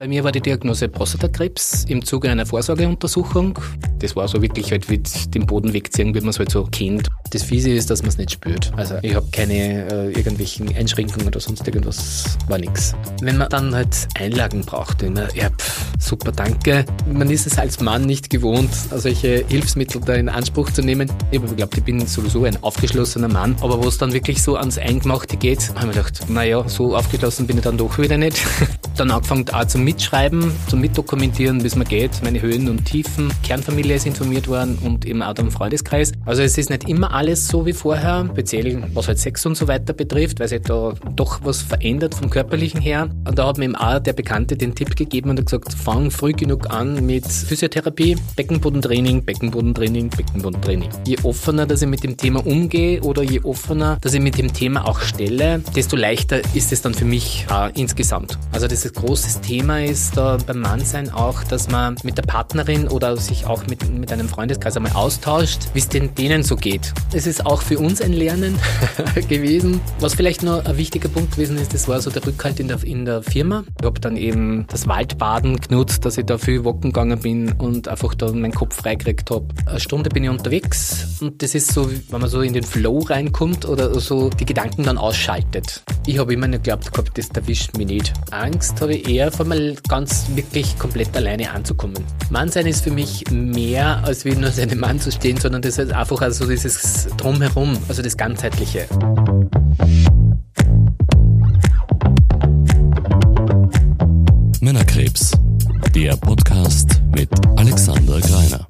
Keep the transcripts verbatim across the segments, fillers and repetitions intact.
Bei mir war die Diagnose Prostatakrebs im Zuge einer Vorsorgeuntersuchung. Das war so wirklich halt mit dem Boden wegziehen, wie man es halt so kennt. Das Fiese ist, dass man es nicht spürt. Also ich habe keine äh, irgendwelchen Einschränkungen oder sonst irgendwas, war nix. Wenn man dann halt Einlagen braucht, immer, ja pff, super, danke. Man ist es als Mann nicht gewohnt, solche Hilfsmittel da in Anspruch zu nehmen. Ich glaube, ich bin sowieso ein aufgeschlossener Mann, aber wo es dann wirklich so ans Eingemachte geht, habe ich mir gedacht, naja, so aufgeschlossen bin ich dann doch wieder nicht. Dann angefangen auch zum Mitschreiben, zum Mitdokumentieren, wie es mir geht, meine Höhen und Tiefen. Kernfamilie ist informiert worden und eben auch der Freundeskreis. Also es ist nicht immer alles so wie vorher, speziell was halt Sex und so weiter betrifft, weil sich da doch was verändert vom Körperlichen her. Und da hat mir eben auch der Bekannte den Tipp gegeben und hat gesagt, fang früh genug an mit Physiotherapie, Beckenbodentraining, Beckenbodentraining, Beckenbodentraining. Je offener, dass ich mit dem Thema umgehe oder je offener, dass ich mit dem Thema auch stelle, desto leichter ist es dann für mich äh, insgesamt. Also das große Thema ist da beim Mannsein auch, dass man mit der Partnerin oder sich auch mit, mit einem Freundeskreis einmal austauscht, wie es denn denen so geht. Es ist auch für uns ein Lernen gewesen. Was vielleicht noch ein wichtiger Punkt gewesen ist, das war so der Rückhalt in der, in der Firma. Ich habe dann eben das Waldbaden genutzt, dass ich da viel walken gegangen bin und einfach da meinen Kopf freigekriegt habe. Eine Stunde bin ich unterwegs und das ist so, wenn man so in den Flow reinkommt oder so die Gedanken dann ausschaltet. Ich habe immer nicht geglaubt gehabt, das erwischt mich nicht. Angst habe ich eher, vor mal ganz wirklich komplett alleine anzukommen. Mannsein ist für mich mehr, als wie nur als einem Mann zu stehen, sondern das ist einfach also dieses Drumherum, also das Ganzheitliche. Männerkrebs, der Podcast mit Alexander Greiner.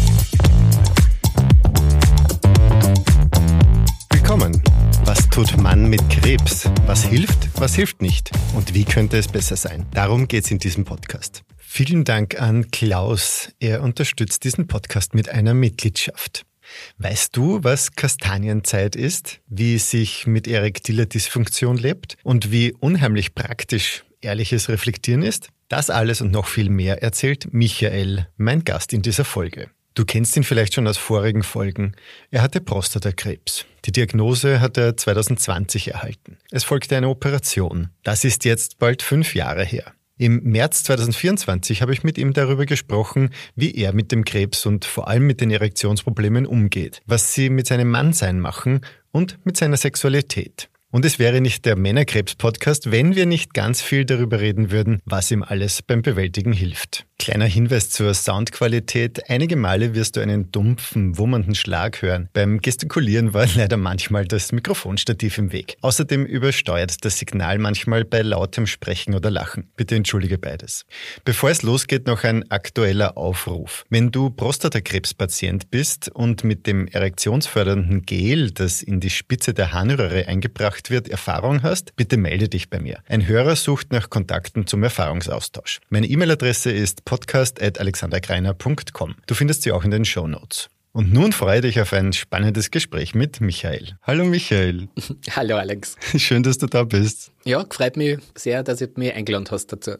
Willkommen. Was tut man mit Krebs? Was hilft, was hilft nicht? Und wie könnte es besser sein? Darum geht es in diesem Podcast. Vielen Dank an Klaus. Er unterstützt diesen Podcast mit einer Mitgliedschaft. Weißt du, was Kastanienzeit ist? Wie sich mit erektiler Dysfunktion lebt? Und wie unheimlich praktisch ehrliches Reflektieren ist? Das alles und noch viel mehr erzählt Michael, mein Gast in dieser Folge. Du kennst ihn vielleicht schon aus vorigen Folgen. Er hatte Prostatakrebs. Die Diagnose hat er zwanzig zwanzig erhalten. Es folgte eine Operation. Das ist jetzt bald fünf Jahre her. Im März zwanzig vierundzwanzig habe ich mit ihm darüber gesprochen, wie er mit dem Krebs und vor allem mit den Erektionsproblemen umgeht, was sie mit seinem Mannsein machen und mit seiner Sexualität. Und es wäre nicht der Männerkrebs-Podcast, wenn wir nicht ganz viel darüber reden würden, was ihm alles beim Bewältigen hilft. Kleiner Hinweis zur Soundqualität. Einige Male wirst du einen dumpfen, wummernden Schlag hören. Beim Gestikulieren war leider manchmal das Mikrofonstativ im Weg. Außerdem übersteuert das Signal manchmal bei lautem Sprechen oder Lachen. Bitte entschuldige beides. Bevor es losgeht, noch ein aktueller Aufruf. Wenn du Prostatakrebspatient bist und mit dem erektionsfördernden Gel, das in die Spitze der Harnröhre eingebracht wird, Erfahrung hast, bitte melde dich bei mir. Ein Hörer sucht nach Kontakten zum Erfahrungsaustausch. Meine E-Mail-Adresse ist podcast at alexandergreiner punkt com. Du findest sie auch in den Shownotes. Und nun freue dich auf ein spannendes Gespräch mit Michael. Hallo Michael. Hallo Alex. Schön, dass du da bist. Ja, freut mich sehr, dass du mich eingeladen hast dazu.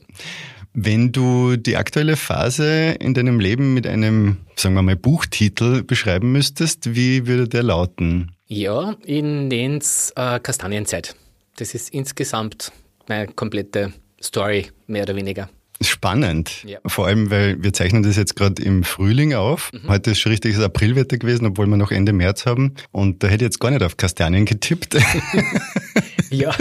Wenn du die aktuelle Phase in deinem Leben mit einem, sagen wir mal, Buchtitel beschreiben müsstest, wie würde der lauten? Ja, ich nenne es äh, Kastanienzeit. Das ist insgesamt meine komplette Story, mehr oder weniger. Spannend. Ja. Vor allem, weil wir zeichnen das jetzt gerade im Frühling auf. Mhm. Heute ist schon richtiges Aprilwetter gewesen, obwohl wir noch Ende März haben. Und da hätte ich jetzt gar nicht auf Kastanien getippt. Ja.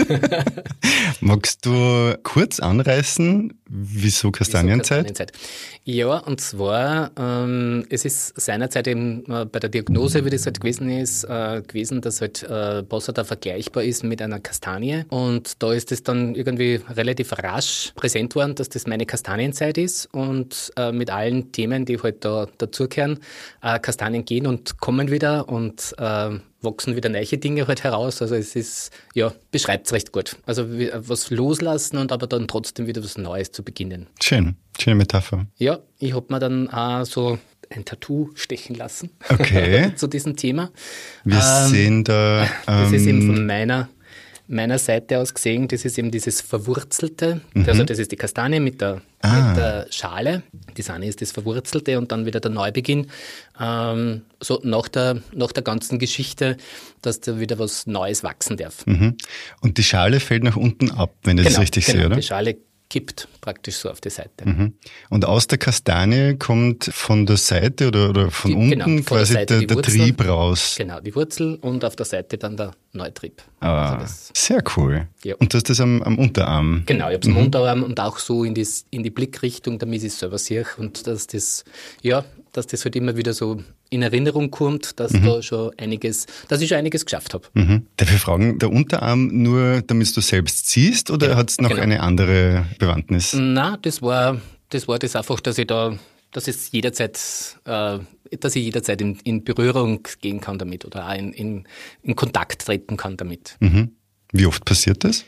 Magst du kurz anreißen, wieso Kastanienzeit? Wieso Kastanienzeit? Ja, und zwar, ähm, es ist seinerzeit eben äh, bei der Diagnose, wie das halt gewesen ist, äh, gewesen, dass halt äh, Prostata vergleichbar ist mit einer Kastanie. Und da ist es dann irgendwie relativ rasch präsent worden, dass das meine Kastanienzeit ist und äh, mit allen Themen, die halt da dazugehören, äh, Kastanien gehen und kommen wieder und äh, wachsen wieder neue Dinge halt heraus. Also es ist, ja, beschreibt es recht gut. Also was loslassen und aber dann trotzdem wieder was Neues zu beginnen. Schön, schöne Metapher. Ja, ich habe mir dann auch so ein Tattoo stechen lassen. Okay. zu diesem Thema. Wir ähm, sehen da... Ähm, das ist eben von meiner... meiner Seite aus gesehen, das ist eben dieses Verwurzelte, mhm. also das ist die Kastanie mit der, ah. mit der Schale, die Sahne ist das Verwurzelte und dann wieder der Neubeginn, ähm, so nach der, nach der ganzen Geschichte, dass da wieder was Neues wachsen darf. Mhm. Und die Schale fällt nach unten ab, wenn ich genau, das richtig genau, sehe, oder? Die Schale kippt praktisch so auf die Seite. Mhm. Und aus der Kastanie kommt von der Seite oder, oder von die, unten genau, von quasi der, der, der Trieb raus? Genau, die Wurzel und auf der Seite dann der Neutrieb. Ah, also das, sehr cool. Ja. Und du hast das am, am Unterarm? Genau, ich habe es am Unterarm und auch so in, das, in die Blickrichtung, damit ich es selber sehe und dass das, ja, dass das halt immer wieder so in Erinnerung kommt, dass mhm. da schon einiges, dass ich schon einiges geschafft habe. Mhm. Darf ich fragen, der Unterarm nur, damit du selbst siehst oder genau, hat es noch genau. eine andere Bewandtnis? Nein, das war, das war das einfach, dass ich da, dass es jederzeit, äh, dass ich jederzeit in, in Berührung gehen kann damit oder auch in, in, in Kontakt treten kann damit. Mhm. Wie oft passiert das?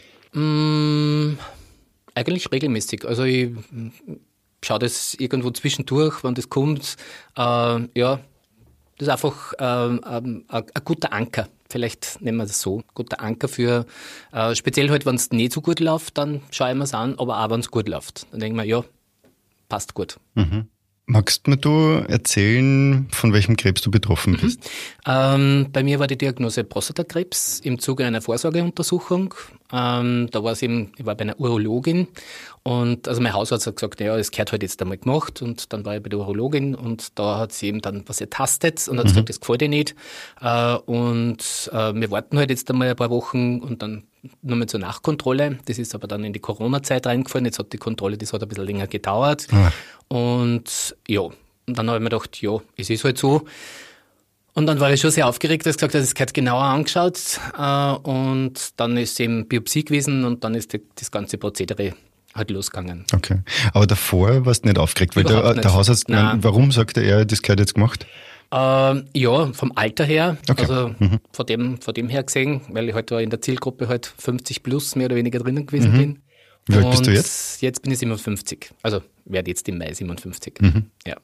Mm, eigentlich regelmäßig. Also ich schaue das irgendwo zwischendurch, wenn das kommt. Äh, ja, das ist einfach äh, ein, ein guter Anker. Vielleicht nennen wir das so. Guter Anker für, äh, speziell halt, wenn es nicht so gut läuft, dann schaue ich mir es an, aber auch wenn es gut läuft. Dann denke ich mir, ja, passt gut. Mhm. Magst mir du erzählen, von welchem Krebs du betroffen bist? Mhm. Ähm, bei mir war die Diagnose Prostatakrebs im Zuge einer Vorsorgeuntersuchung. Ähm, da war es eben, ich war bei einer Urologin und also mein Hausarzt hat gesagt, ja, das gehört halt jetzt einmal gemacht und dann war ich bei der Urologin und da hat sie eben dann was ertastet und hat mhm. gesagt, das gefällt dir nicht äh, und äh, wir warten halt jetzt einmal ein paar Wochen und dann nochmal zur Nachkontrolle. Das ist aber dann in die Corona-Zeit reingefallen. Jetzt hat die Kontrolle, das hat ein bisschen länger gedauert. Ah. Und ja, und dann habe ich mir gedacht, ja, es ist halt so. Und dann war ich schon sehr aufgeregt, dass ich gesagt habe, das gehört genauer angeschaut. Und dann ist eben Biopsie gewesen und dann ist die, das ganze Prozedere halt losgegangen. Okay. Aber davor warst du nicht aufgeregt, weil der, der Hausarzt, nein, warum sagte er, das gehört jetzt gemacht? Ähm, ja, vom Alter her, okay. also mhm. von, dem, von dem her gesehen, weil ich halt da in der Zielgruppe halt fünfzig plus mehr oder weniger drinnen gewesen mhm. bin. Wie alt bist du jetzt? Jetzt bin ich siebenundfünfzig, also werde jetzt im Mai siebenundfünfzig. Mhm. Ja.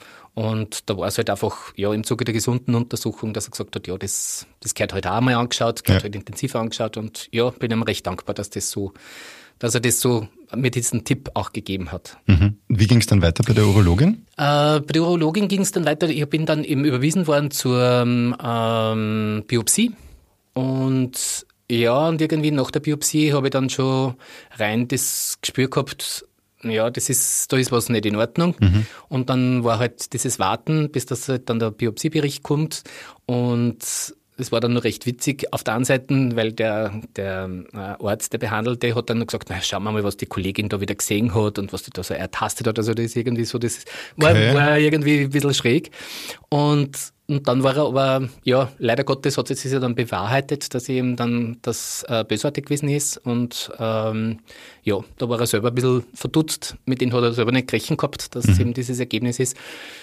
Und da war es halt einfach, ja, im Zuge der gesunden Untersuchung, dass er gesagt hat, ja, das, das gehört halt auch mal angeschaut, gehört ja. halt intensiv angeschaut und ja, bin ihm recht dankbar, dass das so, dass er das so mir diesen Tipp auch gegeben hat. Mhm. Wie ging es dann weiter bei der Urologin? Äh, bei der Urologin ging es dann weiter, ich bin dann eben überwiesen worden zur ähm, Biopsie und ja, und irgendwie nach der Biopsie habe ich dann schon rein das Gespür gehabt, ja, das ist, da ist was nicht in Ordnung. Mhm. Und dann war halt dieses Warten, bis das halt dann der Biopsiebericht kommt. Und es war dann noch recht witzig auf der einen Seite, weil der, der Arzt, der Behandelte, hat dann gesagt, na, schauen wir mal, was die Kollegin da wieder gesehen hat und was die da so ertastet hat. Also das ist irgendwie so, das war, okay. war irgendwie ein bisschen schräg. Und Und dann war er aber, ja, leider Gottes hat es sich ja dann bewahrheitet, dass ihm dann das äh, bösartig gewesen ist. Und ähm, ja, da war er selber ein bisschen verdutzt. Mit denen hat er selber nicht gerechnet gehabt, dass mhm. eben dieses Ergebnis ist.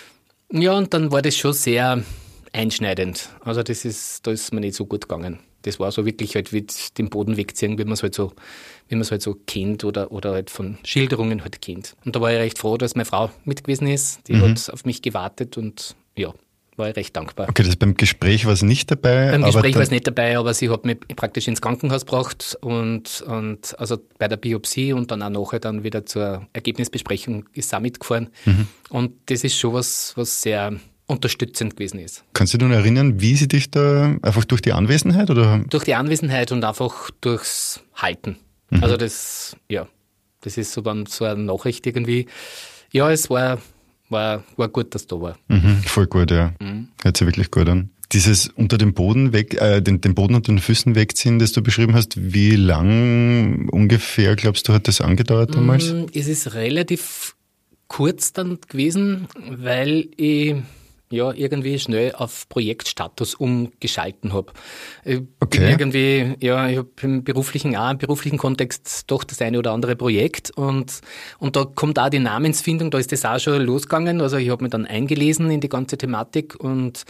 Ja, und dann war das schon sehr einschneidend. Also das ist, da ist mir nicht so gut gegangen. Das war so wirklich halt wie den Boden wegziehen, wie man es halt so, wie man es halt so kennt oder, oder halt von Schilderungen halt kennt. Und da war ich recht froh, dass meine Frau mit gewesen ist. Die mhm. hat auf mich gewartet und ja, war ich recht dankbar. Okay, das beim Gespräch war es nicht dabei? Beim Gespräch war es nicht dabei, aber sie hat mich praktisch ins Krankenhaus gebracht und, und also bei der Biopsie und dann auch nachher dann wieder zur Ergebnisbesprechung ist sie auch mitgefahren. Mhm. Und das ist schon was, was sehr unterstützend gewesen ist. Kannst du dich noch erinnern, wie sie dich da einfach durch die Anwesenheit oder? Durch die Anwesenheit und einfach durchs Halten. Mhm. Also das, ja, das ist so dann so eine Nachricht irgendwie. Ja, es war War, war gut, dass du da war. Mhm, voll gut, ja. Mhm. Hört sich wirklich gut an. Dieses unter dem Boden weg, äh, den, den Boden unter den Füßen wegziehen, das du beschrieben hast, wie lang ungefähr, glaubst du, hat das angedauert damals? Mm, es ist relativ kurz dann gewesen, weil ich ja irgendwie schnell auf Projektstatus umgeschalten habe. Ich okay. bin irgendwie, ja, ich habe im beruflichen auch, im beruflichen Kontext doch das eine oder andere Projekt und, und da kommt auch die Namensfindung, da ist das auch schon losgegangen. Also ich habe mich dann eingelesen in die ganze Thematik und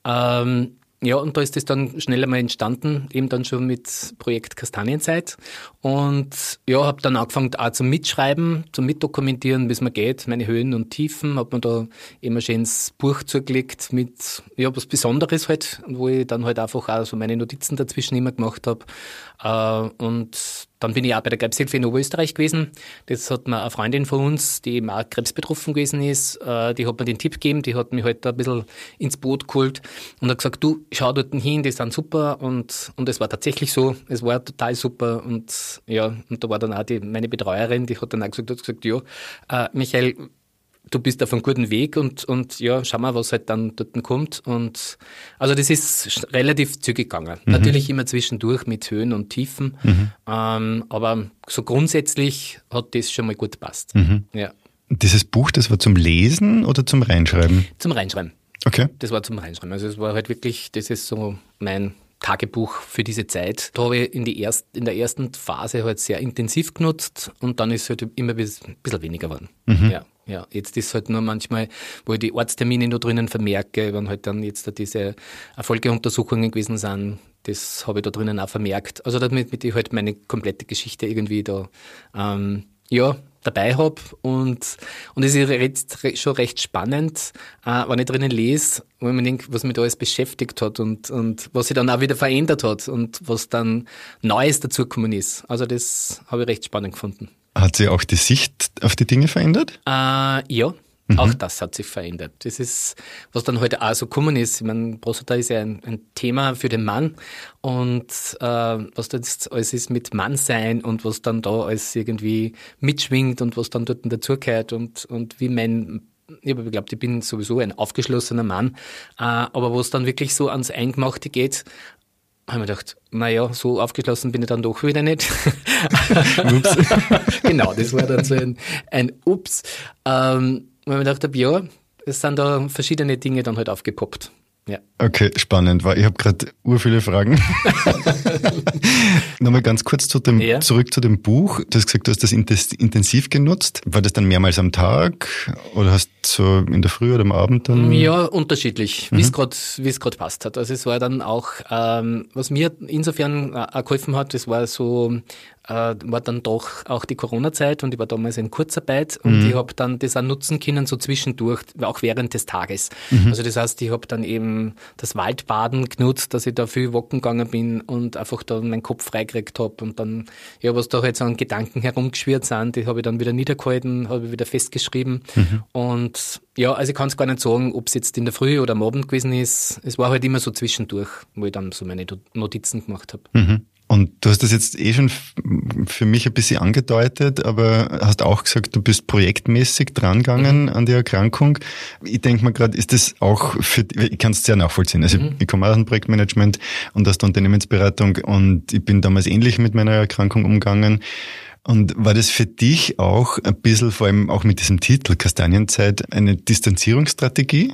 ähm, ja, und da ist das dann schnell einmal entstanden, eben dann schon mit Projekt Kastanienzeit. Und ja, habe dann angefangen auch zum Mitschreiben, zum Mitdokumentieren, wie es mir geht, meine Höhen und Tiefen. Habe mir da immer ein schönes Buch zugelegt mit ja was Besonderes halt, wo ich dann halt einfach auch so meine Notizen dazwischen immer gemacht habe. Äh, und dann bin ich auch bei der Krebshilfe in Oberösterreich gewesen. Das hat mir eine Freundin von uns, die eben auch krebsbetroffen gewesen ist, äh, die hat mir den Tipp gegeben, die hat mich halt da ein bisschen ins Boot geholt und hat gesagt, du, schau dort hin, die sind super und, und es war tatsächlich so, es war total super und ja, und da war dann auch die, meine Betreuerin, die hat dann auch gesagt, hat gesagt, ja, äh, Michael, du bist auf einem guten Weg und, und ja, schau mal, was halt dann dort kommt. Und also das ist relativ zügig gegangen. Mhm. Natürlich immer zwischendurch mit Höhen und Tiefen, mhm. ähm, aber so grundsätzlich hat das schon mal gut gepasst. Mhm. Ja. Dieses Buch, das war zum Lesen oder zum Reinschreiben? Zum Reinschreiben. Okay. Das war zum Reinschreiben. Also es war halt wirklich, das ist so mein Tagebuch für diese Zeit. Da habe ich in, die erst, in der ersten Phase halt sehr intensiv genutzt und dann ist es halt immer ein bisschen weniger geworden. Mhm. Ja. Ja, jetzt ist halt nur manchmal, wo ich die Ortstermine da drinnen vermerke, wenn halt dann jetzt da diese Folgeuntersuchungen gewesen sind, das habe ich da drinnen auch vermerkt. Also damit mit ich halt meine komplette Geschichte irgendwie da ähm, ja, dabei habe und und es ist jetzt schon recht spannend, äh, wenn ich drinnen lese, wo ich mir denke, was mich da alles beschäftigt hat und, und was sich dann auch wieder verändert hat und was dann Neues dazugekommen ist. Also das habe ich recht spannend gefunden. Hat sich auch die Sicht auf die Dinge verändert? Äh, ja, mhm. auch das hat sich verändert. Das ist, was dann heute auch so gekommen ist. Ich meine, Prostata ist ja ein, ein Thema für den Mann und äh, was da jetzt alles ist mit Mannsein und was dann da alles irgendwie mitschwingt und was dann dort dazugehört und, und wie mein ich glaube, ich bin sowieso ein aufgeschlossener Mann, äh, aber wo es dann wirklich so ans Eingemachte geht, habe ich mir gedacht, naja, so aufgeschlossen bin ich dann doch wieder nicht. Ups. Genau, das war dann so ein, ein Ups. Ähm, weil ich mir gedacht habe, ja, es sind da verschiedene Dinge dann halt aufgepoppt. Ja. Okay, spannend, weil ich habe gerade ur viele Fragen. Nochmal ganz kurz zu dem, ja. zurück zu dem Buch. Du hast gesagt, du hast das intensiv genutzt. War das dann mehrmals am Tag oder hast du so in der Früh oder am Abend dann? Ja, unterschiedlich, mhm. wie es gerade wie es gerade passt hat. Also es war dann auch, ähm, was mir insofern äh, auch geholfen hat, das war so, äh, war dann doch auch die Corona-Zeit und ich war damals in Kurzarbeit und mhm. ich habe dann das auch nutzen können, so zwischendurch, auch während des Tages. Mhm. Also das heißt, ich habe dann eben das Waldbaden genutzt, dass ich da viel walken gegangen bin und einfach da meinen Kopf freigekriegt habe und dann, ja, was da halt so an Gedanken herumgeschwirrt sind, die habe ich dann wieder niedergehalten, habe ich wieder festgeschrieben mhm. und ja, also ich kann es gar nicht sagen, ob es jetzt in der Früh oder am Abend gewesen ist. Es war halt immer so zwischendurch, wo ich dann so meine Notizen gemacht habe. Mhm. Und du hast das jetzt eh schon für mich ein bisschen angedeutet, aber hast auch gesagt, du bist projektmäßig drangegangen mhm. an die Erkrankung. Ich denke mal gerade, ist das auch für, ich kann es sehr nachvollziehen. Also mhm. ich komme aus dem Projektmanagement und aus der Unternehmensberatung und ich bin damals ähnlich mit meiner Erkrankung umgegangen. Und war das für dich auch ein bisschen, vor allem auch mit diesem Titel Kastanienzeit, eine Distanzierungsstrategie?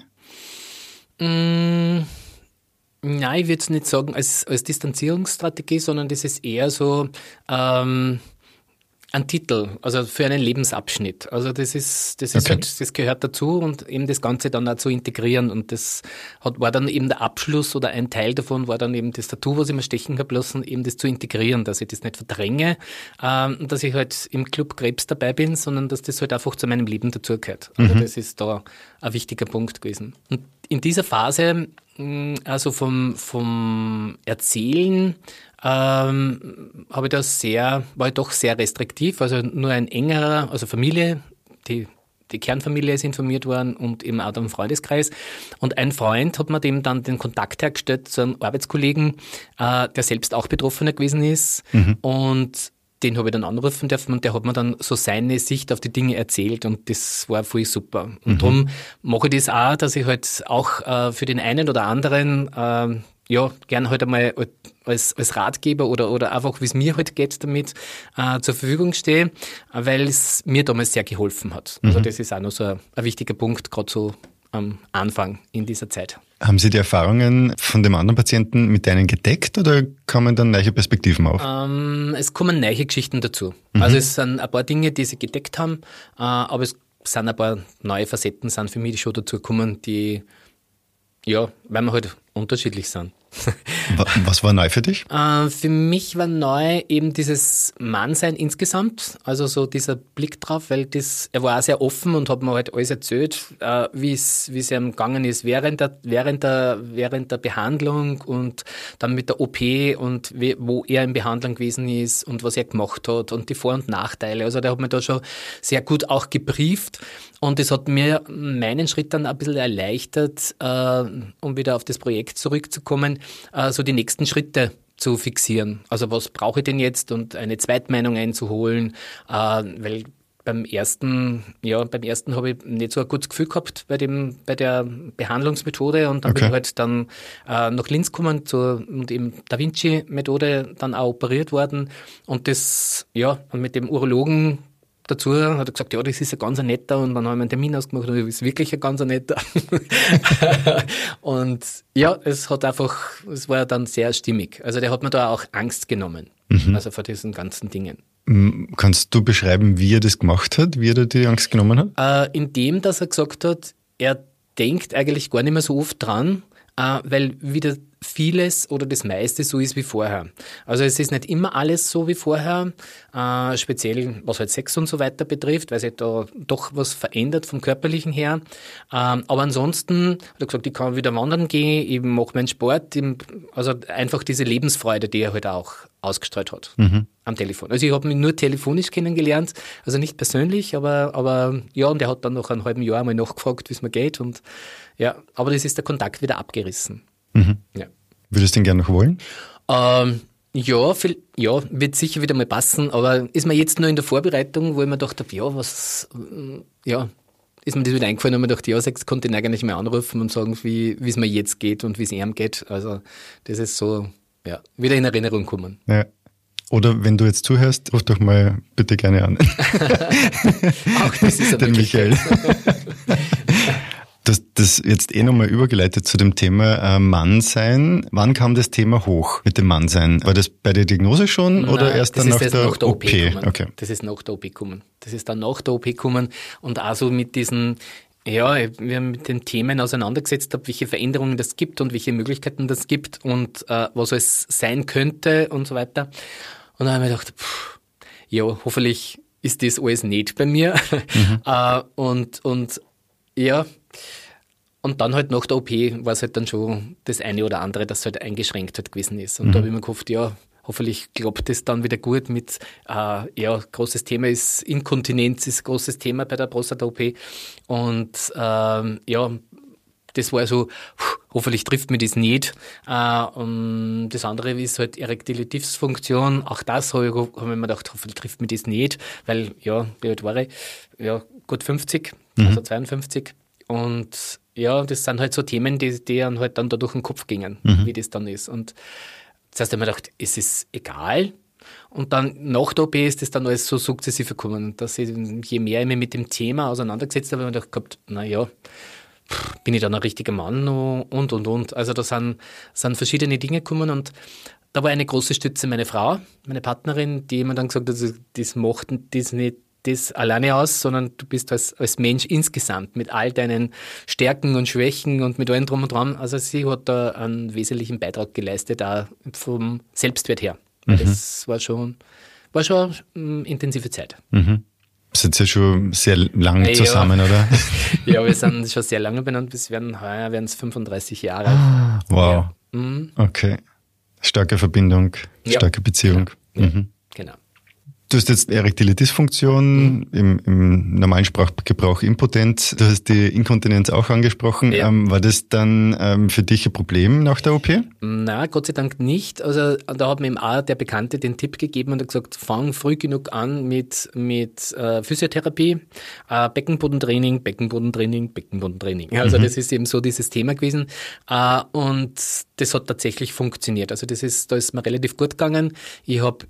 Mm. Nein, ich würde es nicht sagen als, als Distanzierungsstrategie, sondern das ist eher so ähm, ein Titel, also für einen Lebensabschnitt. Also das ist, das ist okay. halt, das gehört dazu und eben das Ganze dann auch zu integrieren und das hat, war dann eben der Abschluss oder ein Teil davon war dann eben das Tattoo, was ich mir stechen habe lassen, eben das zu integrieren, dass ich das nicht verdränge, ähm, dass ich halt im Club Krebs dabei bin, sondern dass das halt einfach zu meinem Leben dazugehört. Also mhm. das ist da ein wichtiger Punkt gewesen. Und in dieser Phase, also vom, vom Erzählen, ähm, habe ich das sehr, war ich doch sehr restriktiv, also nur ein engerer, also Familie, die, die Kernfamilie ist informiert worden und eben auch der Freundeskreis. Und ein Freund hat mir dem dann den Kontakt hergestellt zu einem Arbeitskollegen, äh, der selbst auch Betroffener gewesen ist mhm. und den habe ich dann anrufen dürfen und der hat mir dann so seine Sicht auf die Dinge erzählt und das war voll super. Und mhm. darum mache ich das auch, dass ich halt auch äh, für den einen oder anderen äh, ja gern halt einmal als, als Ratgeber oder, oder einfach, wie es mir halt geht damit, äh, zur Verfügung stehe, weil es mir damals sehr geholfen hat. Mhm. Also das ist auch noch so ein, ein wichtiger Punkt, gerade so am Anfang in dieser Zeit. Haben Sie die Erfahrungen von dem anderen Patienten mit deinen gedeckt oder kommen dann neue Perspektiven auf? Ähm, es kommen neue Geschichten dazu. Mhm. Also es sind ein paar Dinge, die sie gedeckt haben, äh, aber es sind ein paar neue Facetten sind für mich schon dazu gekommen, die, ja, weil wir halt unterschiedlich sind. Was war neu für dich? Äh, für mich war neu eben dieses Mannsein insgesamt, also so dieser Blick drauf, weil das, er war auch sehr offen und hat mir halt alles erzählt, äh, wie es wie es ihm gegangen ist während der, während der, während der Behandlung und dann mit der O P und wie, wo er in Behandlung gewesen ist und was er gemacht hat und die Vor- und Nachteile. Also der hat mir da schon sehr gut auch gebrieft. Und das hat mir meinen Schritt dann ein bisschen erleichtert, äh, um wieder auf das Projekt zurückzukommen, äh, so die nächsten Schritte zu fixieren. Also was brauche ich denn jetzt und eine Zweitmeinung einzuholen, äh, weil beim ersten, ja, beim ersten habe ich nicht so ein gutes Gefühl gehabt bei dem, bei der Behandlungsmethode und dann okay. bin ich halt dann äh, nach Linz gekommen zur, und eben Da Vinci-Methode dann auch operiert worden und das, ja, und mit dem Urologen dazu hat er gesagt, ja, das ist ein ganz netter und dann haben wir einen Termin ausgemacht und das ist wirklich ein ganz netter. Und ja, es hat einfach, es war dann sehr stimmig. Also der hat mir da auch Angst genommen, mhm. also vor diesen ganzen Dingen. Kannst du beschreiben, wie er das gemacht hat, wie er da die Angst genommen hat? Äh, indem, dass er gesagt hat, er denkt eigentlich gar nicht mehr so oft dran, äh, weil wieder vieles oder das meiste so ist wie vorher. Also es ist nicht immer alles so wie vorher, äh, speziell was halt Sex und so weiter betrifft, weil sich da doch was verändert vom Körperlichen her. Ähm, aber ansonsten hat er gesagt, ich kann wieder wandern gehen, ich mache meinen Sport, also einfach diese Lebensfreude, die er halt auch ausgestrahlt hat mhm. am Telefon. Also ich habe mich nur telefonisch kennengelernt, also nicht persönlich, aber, aber ja, und er hat dann nach einem halben Jahr einmal nachgefragt, wie es mir geht und ja, aber das ist der Kontakt wieder abgerissen. Mhm. Ja. Würdest du den gerne noch wollen? Ähm, ja, viel, ja, wird sicher wieder mal passen, aber ist mir jetzt nur in der Vorbereitung, wo ich mir gedacht habe, ja, was, ja, ist mir das wieder eingefallen und mir gedacht, ja, sechs konnte ich ihn eigentlich mal anrufen und sagen, wie es mir jetzt geht und wie es ihm geht. Also das ist so, ja, wieder in Erinnerung kommen. Ja. Oder wenn du jetzt zuhörst, ruf doch mal bitte gerne an. Auch das ist den Michael. Du hast das jetzt eh nochmal übergeleitet zu dem Thema äh, Mannsein. Wann kam das Thema hoch mit dem Mannsein? War das bei der Diagnose schon Nein, oder erst dann nach der, nach der O P? O P? Okay. Das ist nach der O P gekommen. Das ist dann nach der O P gekommen und auch so mit diesen, ja, wir haben mit den Themen auseinandergesetzt, habe, welche Veränderungen das gibt und welche Möglichkeiten das gibt und äh, was es sein könnte und so weiter. Und dann habe ich mir gedacht, pff, ja, hoffentlich ist das alles nicht bei mir. Mhm. äh, und, und ja, und dann halt nach der O P war es halt dann schon das eine oder andere, das halt eingeschränkt halt gewesen ist. Und mhm. da habe ich mir gehofft, ja, hoffentlich klappt es dann wieder gut mit, äh, ja, großes Thema ist Inkontinenz, ist großes Thema bei der Prostata-O P. Und ähm, ja, das war so, hoffentlich trifft mir das nicht. Äh, und das andere ist halt erektile Dysfunktion. Auch das habe ich, hab ich mir gedacht, hoffentlich trifft mir das nicht, weil, ja, wie alt war ich? Ja, gut fünfzig, mhm. also zweiundfünfzig. Und ja, das sind halt so Themen, die, die dann halt dann da durch den Kopf gingen, mhm. wie das dann ist. Und das heißt, ich habe mir gedacht, es ist egal. Und dann nach der O P ist das dann alles so sukzessive gekommen. Dass ich, je mehr ich mich mit dem Thema auseinandergesetzt habe, habe ich mir gedacht, na ja, bin ich dann ein richtiger Mann und, und, und. Also da sind, sind verschiedene Dinge gekommen und da war eine große Stütze meine Frau, meine Partnerin, die mir dann gesagt hat, also, das macht das nicht das alleine aus, sondern du bist als, als Mensch insgesamt mit all deinen Stärken und Schwächen und mit allem drum und dran. Also sie hat da einen wesentlichen Beitrag geleistet, auch vom Selbstwert her. Mhm. Das war schon, war schon eine intensive Zeit. Mhm. Sind ja schon sehr lange zusammen, ja. Oder? Ja, wir sind schon sehr lange benannt, bis werden heuer werden es fünfunddreißig Jahre. Ah, wow. Ja. Mhm. Okay. Starke Verbindung, starke ja. Beziehung. Genau. Mhm. genau. Du hast jetzt erektile Dysfunktion, mhm. im, im normalen Sprachgebrauch impotent. Du hast die Inkontinenz auch angesprochen. Ja. Ähm, war das dann ähm, für dich ein Problem nach der O P? Na, Gott sei Dank nicht. Also da hat mir eben auch der Bekannte den Tipp gegeben und hat gesagt, fang früh genug an mit, mit äh, Physiotherapie, äh, Beckenbodentraining, Beckenbodentraining, Beckenbodentraining. Also mhm. das ist eben so dieses Thema gewesen. Äh, und das hat tatsächlich funktioniert. Also das ist, da ist mir relativ gut gegangen. Ich habe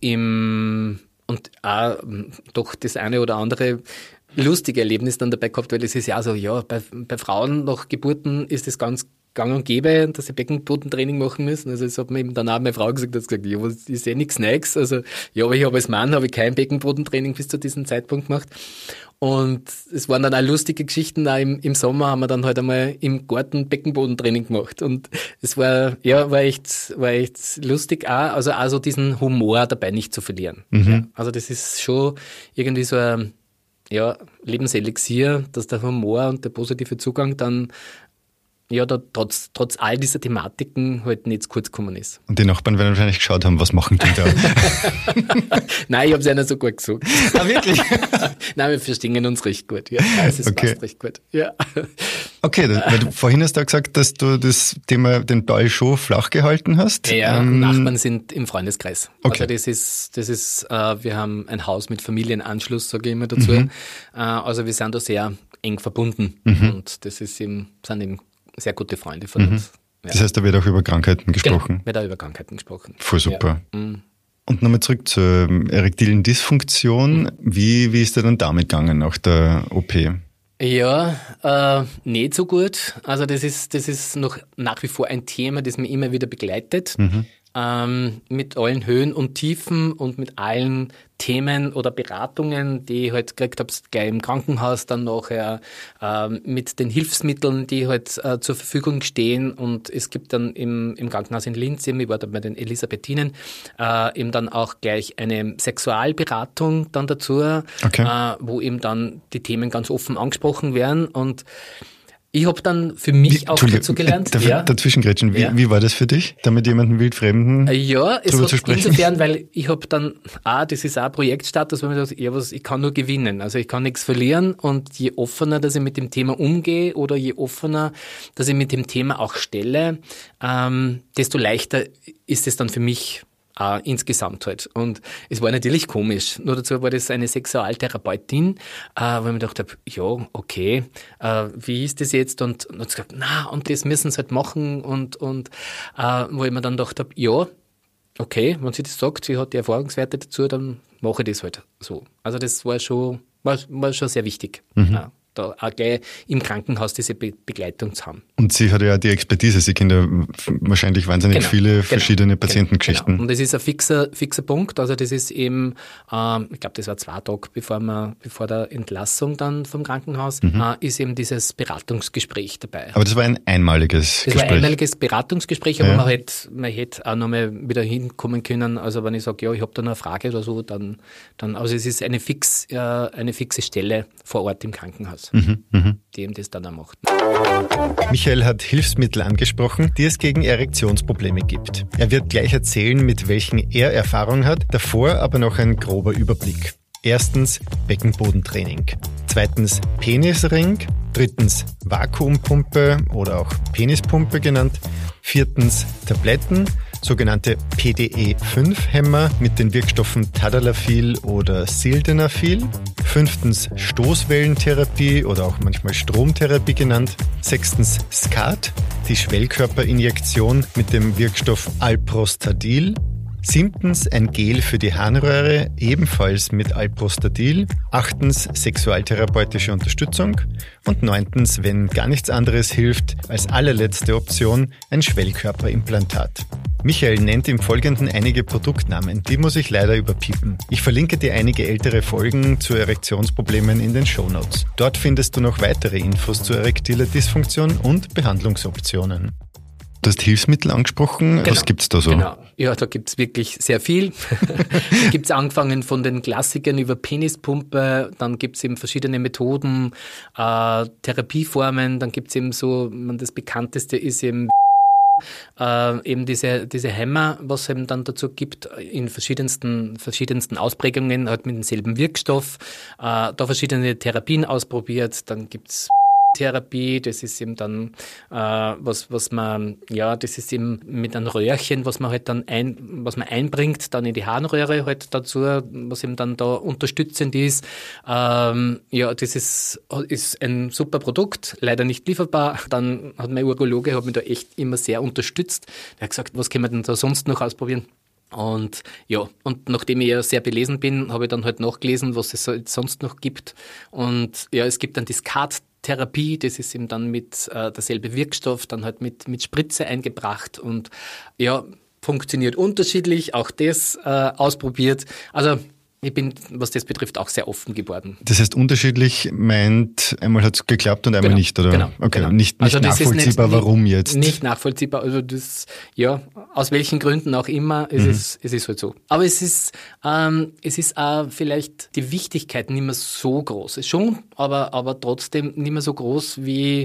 im Und auch doch das eine oder andere lustige Erlebnis dann dabei gehabt, weil es ist ja so, ja, bei, bei Frauen nach Geburten ist es ganz gang und gäbe, dass sie Beckenbodentraining machen müssen. Also das hat mir eben dann auch meine Frau gesagt, hat gesagt, ja, was ist eh nichts Neues. Also ja, aber ich habe als Mann habe ich kein Beckenbodentraining bis zu diesem Zeitpunkt gemacht. Und es waren dann auch lustige Geschichten. Auch im, im Sommer haben wir dann halt einmal im Garten Beckenbodentraining gemacht. Und es war, ja, war echt, war echt lustig auch. Also auch so diesen Humor dabei nicht zu verlieren. Mhm. Ja, also das ist schon irgendwie so ein, ja, Lebenselixier, dass der Humor und der positive Zugang dann ja, da trotz, trotz all dieser Thematiken halt nicht zu kurz gekommen ist. Und die Nachbarn werden wahrscheinlich geschaut haben, was machen die da? Nein, ich habe es ja nicht so gut gesagt. Ah, wirklich? Nein, wir verstehen uns recht gut. Ja, es ist Okay. passt recht gut. Ja. Okay, das, weil du, vorhin hast du gesagt, dass du das Thema, den Ball schon flach gehalten hast. Ja, Ähm, Nachbarn sind im Freundeskreis. Okay. Also das ist, das ist, äh, wir haben ein Haus mit Familienanschluss, sage ich immer dazu. Mhm. Äh, also wir sind da sehr eng verbunden Mhm. und das ist eben, sind eben sehr gute Freunde von Mhm. uns. Ja. Das heißt, da wird auch über Krankheiten gesprochen. Genau, wird auch über Krankheiten gesprochen. Voll super. Ja. Mhm. Und nochmal zurück zur ähm, erektilen Dysfunktion. Wie, wie ist dir dann damit gegangen nach der O P? Ja, äh, nicht so gut. Also das ist, das ist noch nach wie vor ein Thema, das mich immer wieder begleitet. Mhm. Ähm, mit allen Höhen und Tiefen und mit allen Themen oder Beratungen, die ich halt gekriegt habe, gleich im Krankenhaus, dann nachher ähm, mit den Hilfsmitteln, die halt äh, zur Verfügung stehen. Und es gibt dann im, im Krankenhaus in Linz, eben, ich war da bei den Elisabethinen, äh, eben dann auch gleich eine Sexualberatung dann dazu, Okay. äh, wo eben dann die Themen ganz offen angesprochen werden. Und ich habe dann für mich Wie, auch Entschuldige, dazu gelernt. Darf ich Ja. dazwischengrätschen? Wie, Ja. wie war das für dich, da mit jemandem Wildfremden Ja, es drüber hat zu sprechen? insofern, weil ich habe dann, ah, das ist auch ein Projektstatus, wo man sagt, ja, was, ich kann nur gewinnen, also ich kann nichts verlieren und je offener, dass ich mit dem Thema umgehe oder je offener, dass ich mit dem Thema auch stelle, ähm, desto leichter ist es dann für mich äh, insgesamt halt. Und es war natürlich komisch. Nur dazu war das eine Sexualtherapeutin, äh, wo ich mir gedacht habe, ja, okay, äh, wie ist das jetzt? Und, und hat sie gesagt, na, und das müssen sie halt machen. Und, und äh, wo ich mir dann gedacht habe, ja, okay, wenn sie das sagt, sie hat die Erfahrungswerte dazu, dann mache ich das halt so. Also das war schon, war, war schon sehr wichtig. Mhm. Ja, da auch gleich im Krankenhaus diese Be- Begleitung zu haben. Und sie hat ja die Expertise, sie kennt ja wahrscheinlich wahnsinnig Genau, viele genau, verschiedene Patientengeschichten. Genau. Und das ist ein fixer, fixer Punkt. Also das ist eben, ähm, ich glaube, das war zwei Tage bevor man, bevor der Entlassung dann vom Krankenhaus, Mhm. äh, ist eben dieses Beratungsgespräch dabei. Aber das war ein einmaliges Das Gespräch. war ein einmaliges Beratungsgespräch, aber Ja. man hätte, man hätte auch nochmal wieder hinkommen können. Also wenn ich sage, ja, ich habe da noch eine Frage oder so, dann, dann, also es ist eine fix, äh, eine fixe Stelle vor Ort im Krankenhaus, Mhm, mhm. die eben das dann auch macht. Michael hat Hilfsmittel angesprochen, die es gegen Erektionsprobleme gibt. Er wird gleich erzählen, mit welchen er Erfahrung hat, davor aber noch ein grober Überblick. Erstens Beckenbodentraining. Zweitens Penisring. Drittens Vakuumpumpe oder auch Penispumpe genannt. Viertens Tabletten, sogenannte P D E fünf Hämmer mit den Wirkstoffen Tadalafil oder Sildenafil. Fünftens Stoßwellentherapie oder auch manchmal Stromtherapie genannt. Sechstens Skat, die Schwellkörperinjektion mit dem Wirkstoff Alprostadil. Siebtens ein Gel für die Harnröhre, ebenfalls mit Alprostadil. Achtens sexualtherapeutische Unterstützung. Und neuntens, wenn gar nichts anderes hilft, als allerletzte Option ein Schwellkörperimplantat. Michael nennt im Folgenden einige Produktnamen, die muss ich leider überpiepen. Ich verlinke dir einige ältere Folgen zu Erektionsproblemen in den Shownotes. Dort findest du noch weitere Infos zu erektiler Dysfunktion und Behandlungsoptionen. Du hast Hilfsmittel angesprochen. Was gibt's da so? Genau. Ja, da gibt's wirklich sehr viel. Da gibt's angefangen von den Klassikern über Penispumpe, dann gibt's eben verschiedene Methoden, äh, Therapieformen, dann gibt's eben so, man, das bekannteste ist eben Äh, eben diese, diese Hämmer, was es eben dann dazu gibt, in verschiedensten, verschiedensten Ausprägungen, halt mit demselben Wirkstoff, äh, da verschiedene Therapien ausprobiert, dann gibt's Therapie, das ist eben dann äh, was, was man, ja, das ist eben mit einem Röhrchen, was man halt dann ein, was man einbringt, dann in die Harnröhre halt dazu, was eben dann da unterstützend ist. Ähm, ja, das ist, ist ein super Produkt, leider nicht lieferbar. Dann hat mein Urologe hat mich da echt immer sehr unterstützt. Er hat gesagt, was können wir denn da sonst noch ausprobieren? Und ja, und nachdem ich ja sehr belesen bin, habe ich dann halt nachgelesen, was es sonst noch gibt. Und ja, es gibt dann die Skat Therapie, das ist eben dann mit äh, derselbe Wirkstoff, dann halt mit, mit Spritze eingebracht und ja, funktioniert unterschiedlich, auch das äh, ausprobiert. Also ich bin, was das betrifft, auch sehr offen geworden. Das heißt, unterschiedlich meint, einmal hat es geklappt und einmal genau, nicht, oder? Genau. Okay, genau. nicht, nicht also nachvollziehbar, nicht, warum jetzt? Nicht nachvollziehbar, also das, ja, aus welchen Gründen auch immer, es, mhm. ist, es ist halt so. Aber es ist, ähm, es ist auch vielleicht die Wichtigkeit nicht mehr so groß. Ist schon, aber, aber trotzdem nicht mehr so groß, wie,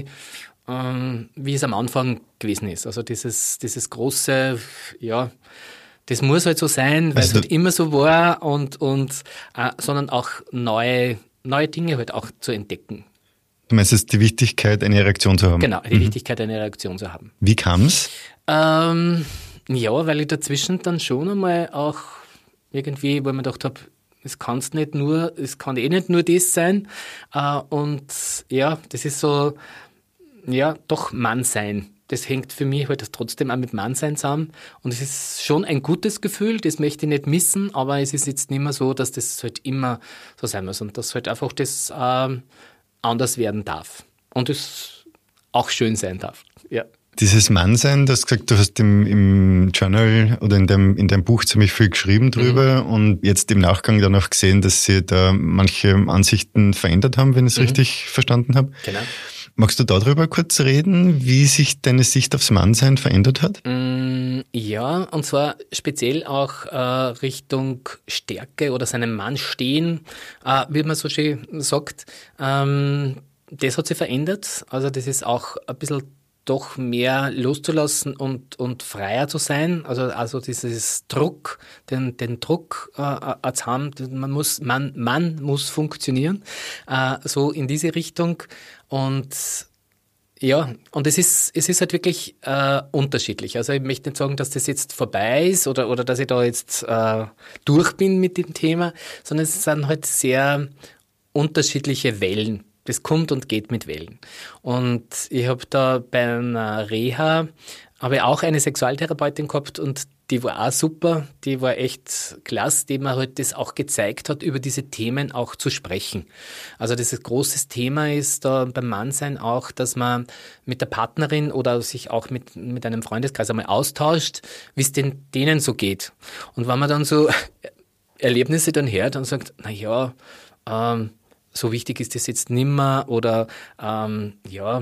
ähm, wie es am Anfang gewesen ist. Also dieses, dieses große, ja, das muss halt so sein, weil also es halt immer so war und, und äh, sondern auch neue, neue Dinge halt auch zu entdecken. Du meinst jetzt die Wichtigkeit, eine Reaktion zu haben? Genau, die mhm. Wichtigkeit, eine Reaktion zu haben. Wie kam's? Ähm, ja, weil ich dazwischen dann schon einmal auch irgendwie, weil ich mir gedacht habe, es kann's nicht nur, es kann eh nicht nur das sein. Äh, und ja, das ist so, ja, doch Mann sein. Das hängt für mich halt trotzdem auch mit Mannsein zusammen. Und es ist schon ein gutes Gefühl, das möchte ich nicht missen, aber es ist jetzt nicht mehr so, dass das halt immer so sein muss und dass halt einfach das ähm, anders werden darf. Und es auch schön sein darf. Ja. Dieses Mannsein, du hast gesagt, du hast im, im Journal oder in deinem, in deinem Buch ziemlich viel geschrieben drüber mhm. und jetzt im Nachgang dann auch gesehen, dass sie da manche Ansichten verändert haben, wenn ich es mhm. richtig verstanden habe. Genau. Magst du darüber kurz reden, wie sich deine Sicht aufs Mannsein verändert hat? Mm, ja, und zwar speziell auch äh, Richtung Stärke oder seinem Mann stehen, äh, wie man so schön sagt. Ähm, das hat sich verändert. Also das ist auch ein bisschen doch mehr loszulassen und, und freier zu sein. Also, also dieses Druck, den, den Druck äh, zu haben, man muss, man, man muss funktionieren, äh, so in diese Richtung. Und ja, und es ist, es ist halt wirklich äh, unterschiedlich. Also ich möchte nicht sagen, dass das jetzt vorbei ist oder, oder dass ich da jetzt äh, durch bin mit dem Thema, sondern es sind halt sehr unterschiedliche Wellen. Das kommt und geht mit Wellen. Und ich habe da bei einer Reha, habe ich auch eine Sexualtherapeutin gehabt und die war auch super, die war echt klasse, die mir halt das auch gezeigt hat, über diese Themen auch zu sprechen. Also das große Thema ist da beim Mannsein auch, dass man mit der Partnerin oder sich auch mit, mit einem Freundeskreis einmal austauscht, wie es denn denen so geht. Und wenn man dann so Erlebnisse dann hört und sagt, na ja, ähm, so wichtig ist das jetzt nimmer oder ähm, ja,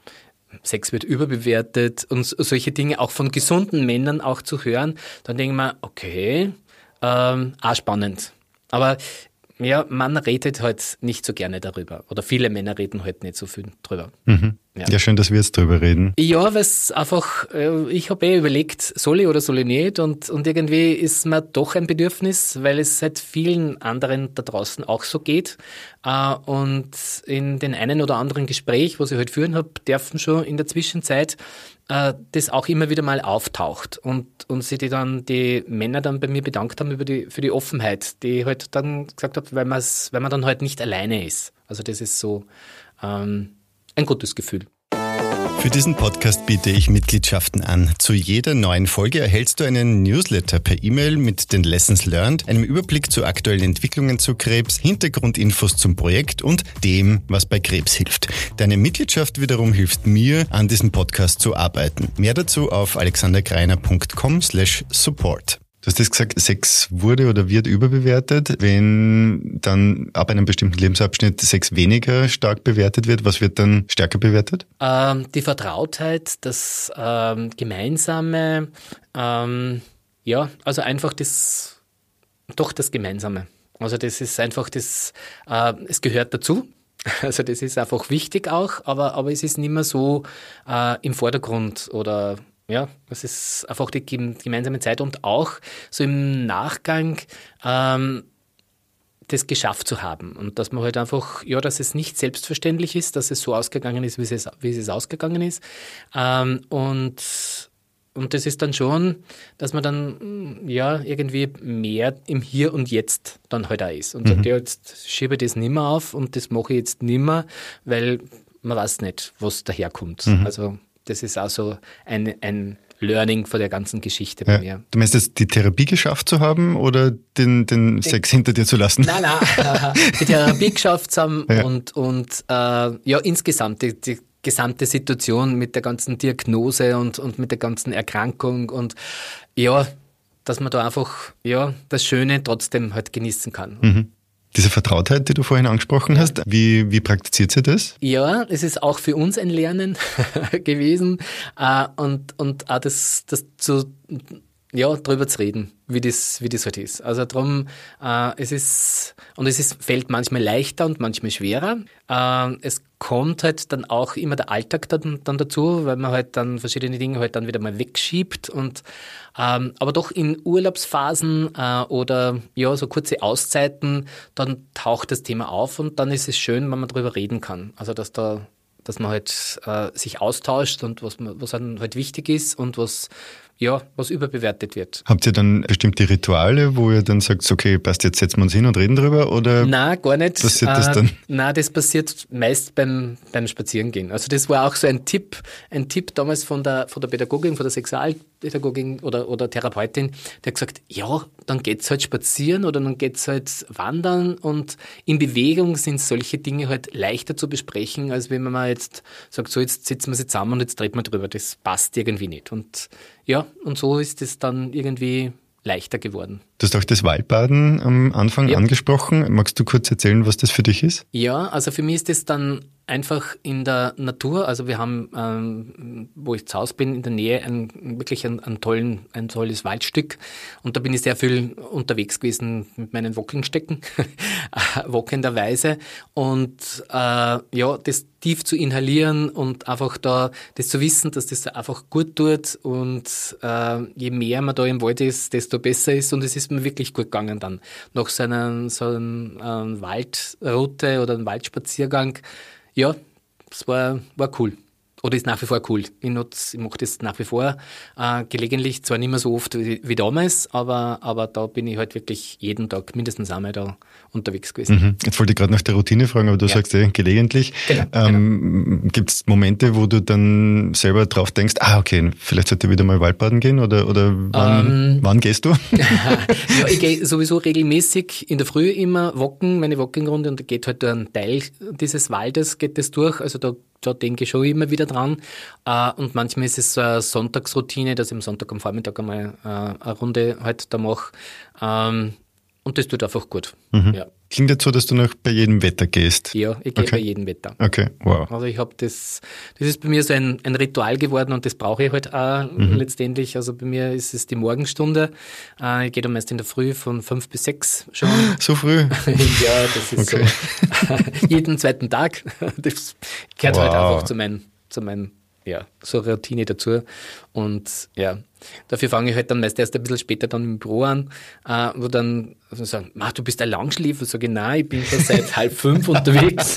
Sex wird überbewertet und solche Dinge auch von gesunden Männern auch zu hören, dann denke ich mir, okay, ähm, auch spannend. Aber ja, man redet halt nicht so gerne darüber oder viele Männer reden halt nicht so viel drüber. Mhm. Ja. ja, schön, dass wir jetzt drüber reden. Ja, weil es einfach, ich habe eh überlegt, soll ich oder soll ich nicht und, und irgendwie ist mir doch ein Bedürfnis, weil es seit vielen anderen da draußen auch so geht und in den einen oder anderen Gespräch, was ich heute führen habe, dürfen schon in der Zwischenzeit das auch immer wieder mal auftaucht und, und sich die dann die Männer dann bei mir bedankt haben über die, für die Offenheit, die ich halt dann gesagt habe, weil, man's, weil man dann halt nicht alleine ist. Also das ist so ähm, ein gutes Gefühl. Für diesen Podcast biete ich Mitgliedschaften an. Zu jeder neuen Folge erhältst du einen Newsletter per E-Mail mit den Lessons learned, einem Überblick zu aktuellen Entwicklungen zu Krebs, Hintergrundinfos zum Projekt und dem, was bei Krebs hilft. Deine Mitgliedschaft wiederum hilft mir, an diesem Podcast zu arbeiten. Mehr dazu auf alexandergreiner punkt com slash support. Du hast jetzt gesagt, Sex wurde oder wird überbewertet. Wenn dann ab einem bestimmten Lebensabschnitt Sex weniger stark bewertet wird, was wird dann stärker bewertet? Ähm, die Vertrautheit, das ähm, Gemeinsame, ähm, ja, also einfach das, doch das Gemeinsame. Also das ist einfach das, äh, es gehört dazu. Also das ist einfach wichtig auch, aber, aber es ist nicht mehr so äh, im Vordergrund oder ja, es ist einfach die gemeinsame Zeit und auch so im Nachgang ähm, das geschafft zu haben und dass man halt einfach, ja, dass es nicht selbstverständlich ist, dass es so ausgegangen ist, wie es, wie es ausgegangen ist ähm, und und das ist dann schon, dass man dann ja irgendwie mehr im Hier und Jetzt dann halt auch ist und mhm. sagt, ja, jetzt schiebe ich das nimmer auf und das mache ich jetzt nimmer, weil man weiß nicht, was daherkommt. Mhm. Also das ist auch so ein, ein, Learning von der ganzen Geschichte ja. bei mir. Du meinst jetzt, die Therapie geschafft zu haben oder den, den Sex hinter dir zu lassen? Nein, nein, die Therapie geschafft zu haben ja. und, und äh, ja, insgesamt die, die gesamte Situation mit der ganzen Diagnose und, und mit der ganzen Erkrankung und ja, dass man da einfach ja das Schöne trotzdem halt genießen kann. Mhm. Diese Vertrautheit, die du vorhin angesprochen hast, wie, wie praktiziert sie das? Ja, es ist auch für uns ein Lernen gewesen äh, und, und auch das, das zu, ja, drüber zu reden, wie das, wie das halt ist. Also darum, äh, es ist, und es ist, fällt manchmal leichter und manchmal schwerer. Äh, es kommt halt dann auch immer der Alltag dann, dann dazu, weil man halt dann verschiedene Dinge halt dann wieder mal wegschiebt und ähm, aber doch in Urlaubsphasen äh, oder ja so kurze Auszeiten, dann taucht das Thema auf und dann ist es schön, wenn man drüber reden kann. Also dass da, dass man halt äh, sich austauscht und was man, was dann halt wichtig ist und was ja, was überbewertet wird. Habt ihr dann bestimmte Rituale, wo ihr dann sagt, okay, passt, jetzt setzen wir uns hin und reden drüber? Oder nein, gar nicht. Passiert das dann? Äh, nein, das passiert meist beim, beim Spazierengehen. Also das war auch so ein Tipp, ein Tipp damals von der, von der Pädagogin, von der Sexualpädagogin oder, oder Therapeutin, die hat gesagt, ja, dann geht's halt spazieren oder dann geht's halt wandern und in Bewegung sind solche Dinge halt leichter zu besprechen, als wenn man mal jetzt sagt, so jetzt sitzen wir sie zusammen und jetzt reden wir drüber. Das passt irgendwie nicht. Und ja, und so ist es dann irgendwie leichter geworden. Du hast auch das Waldbaden am Anfang ja. angesprochen. Magst du kurz erzählen, was das für dich ist? Ja, also für mich ist das dann einfach in der Natur. Also wir haben, ähm, wo ich zu Hause bin, in der Nähe ein, wirklich ein, ein, tollen, ein tolles Waldstück. Und da bin ich sehr viel unterwegs gewesen mit meinen Walkingstecken, walkenderweise. Und äh, ja, das tief zu inhalieren und einfach da das zu wissen, dass das einfach gut tut. Und äh, je mehr man da im Wald ist, desto besser ist. Und es ist mir wirklich gut gegangen dann. Nach so einer, so einer äh, Waldroute oder einem Waldspaziergang. Ja, das war, war cool. Oder ist nach wie vor cool. Ich, nutz, ich mache das nach wie vor. Äh, gelegentlich, zwar nicht mehr so oft wie, wie damals, aber, aber da bin ich halt wirklich jeden Tag mindestens einmal da unterwegs gewesen. Mhm. Jetzt wollte ich gerade nach der Routine fragen, aber du ja. sagst eh, gelegentlich. Genau, ähm, genau. Gibt es Momente, wo du dann selber drauf denkst, ah, okay, vielleicht sollte ich wieder mal Waldbaden gehen oder, oder wann, ähm, wann gehst du? Ja, ich gehe sowieso regelmäßig in der Früh immer walken, meine Walking-Runde, und da geht halt ein Teil dieses Waldes geht das durch, also da Da denke ich schon immer wieder dran. Und manchmal ist es so eine Sonntagsroutine, dass ich am Sonntag am Vormittag einmal eine Runde halt da mache. Und das tut einfach gut. Mhm. Ja. Klingt jetzt so, dass du noch bei jedem Wetter gehst? Ja, ich gehe okay. bei jedem Wetter. Okay, wow. Also ich habe das, das ist bei mir so ein, ein Ritual geworden und das brauche ich halt auch mhm. letztendlich. Also bei mir ist es die Morgenstunde. Ich gehe dann meist in der Früh von fünf bis sechs schon. So früh? Ja, das ist okay. so. Jeden zweiten Tag. Das gehört wow. halt einfach zu meinem, zu meinem, ja, so Routine dazu. Und ja, dafür fange ich halt dann meist erst ein bisschen später dann im Büro an, äh, wo dann also sagen, Ma, du bist ein Langschläfer. Sag ich, nein, ich bin schon seit halb fünf unterwegs.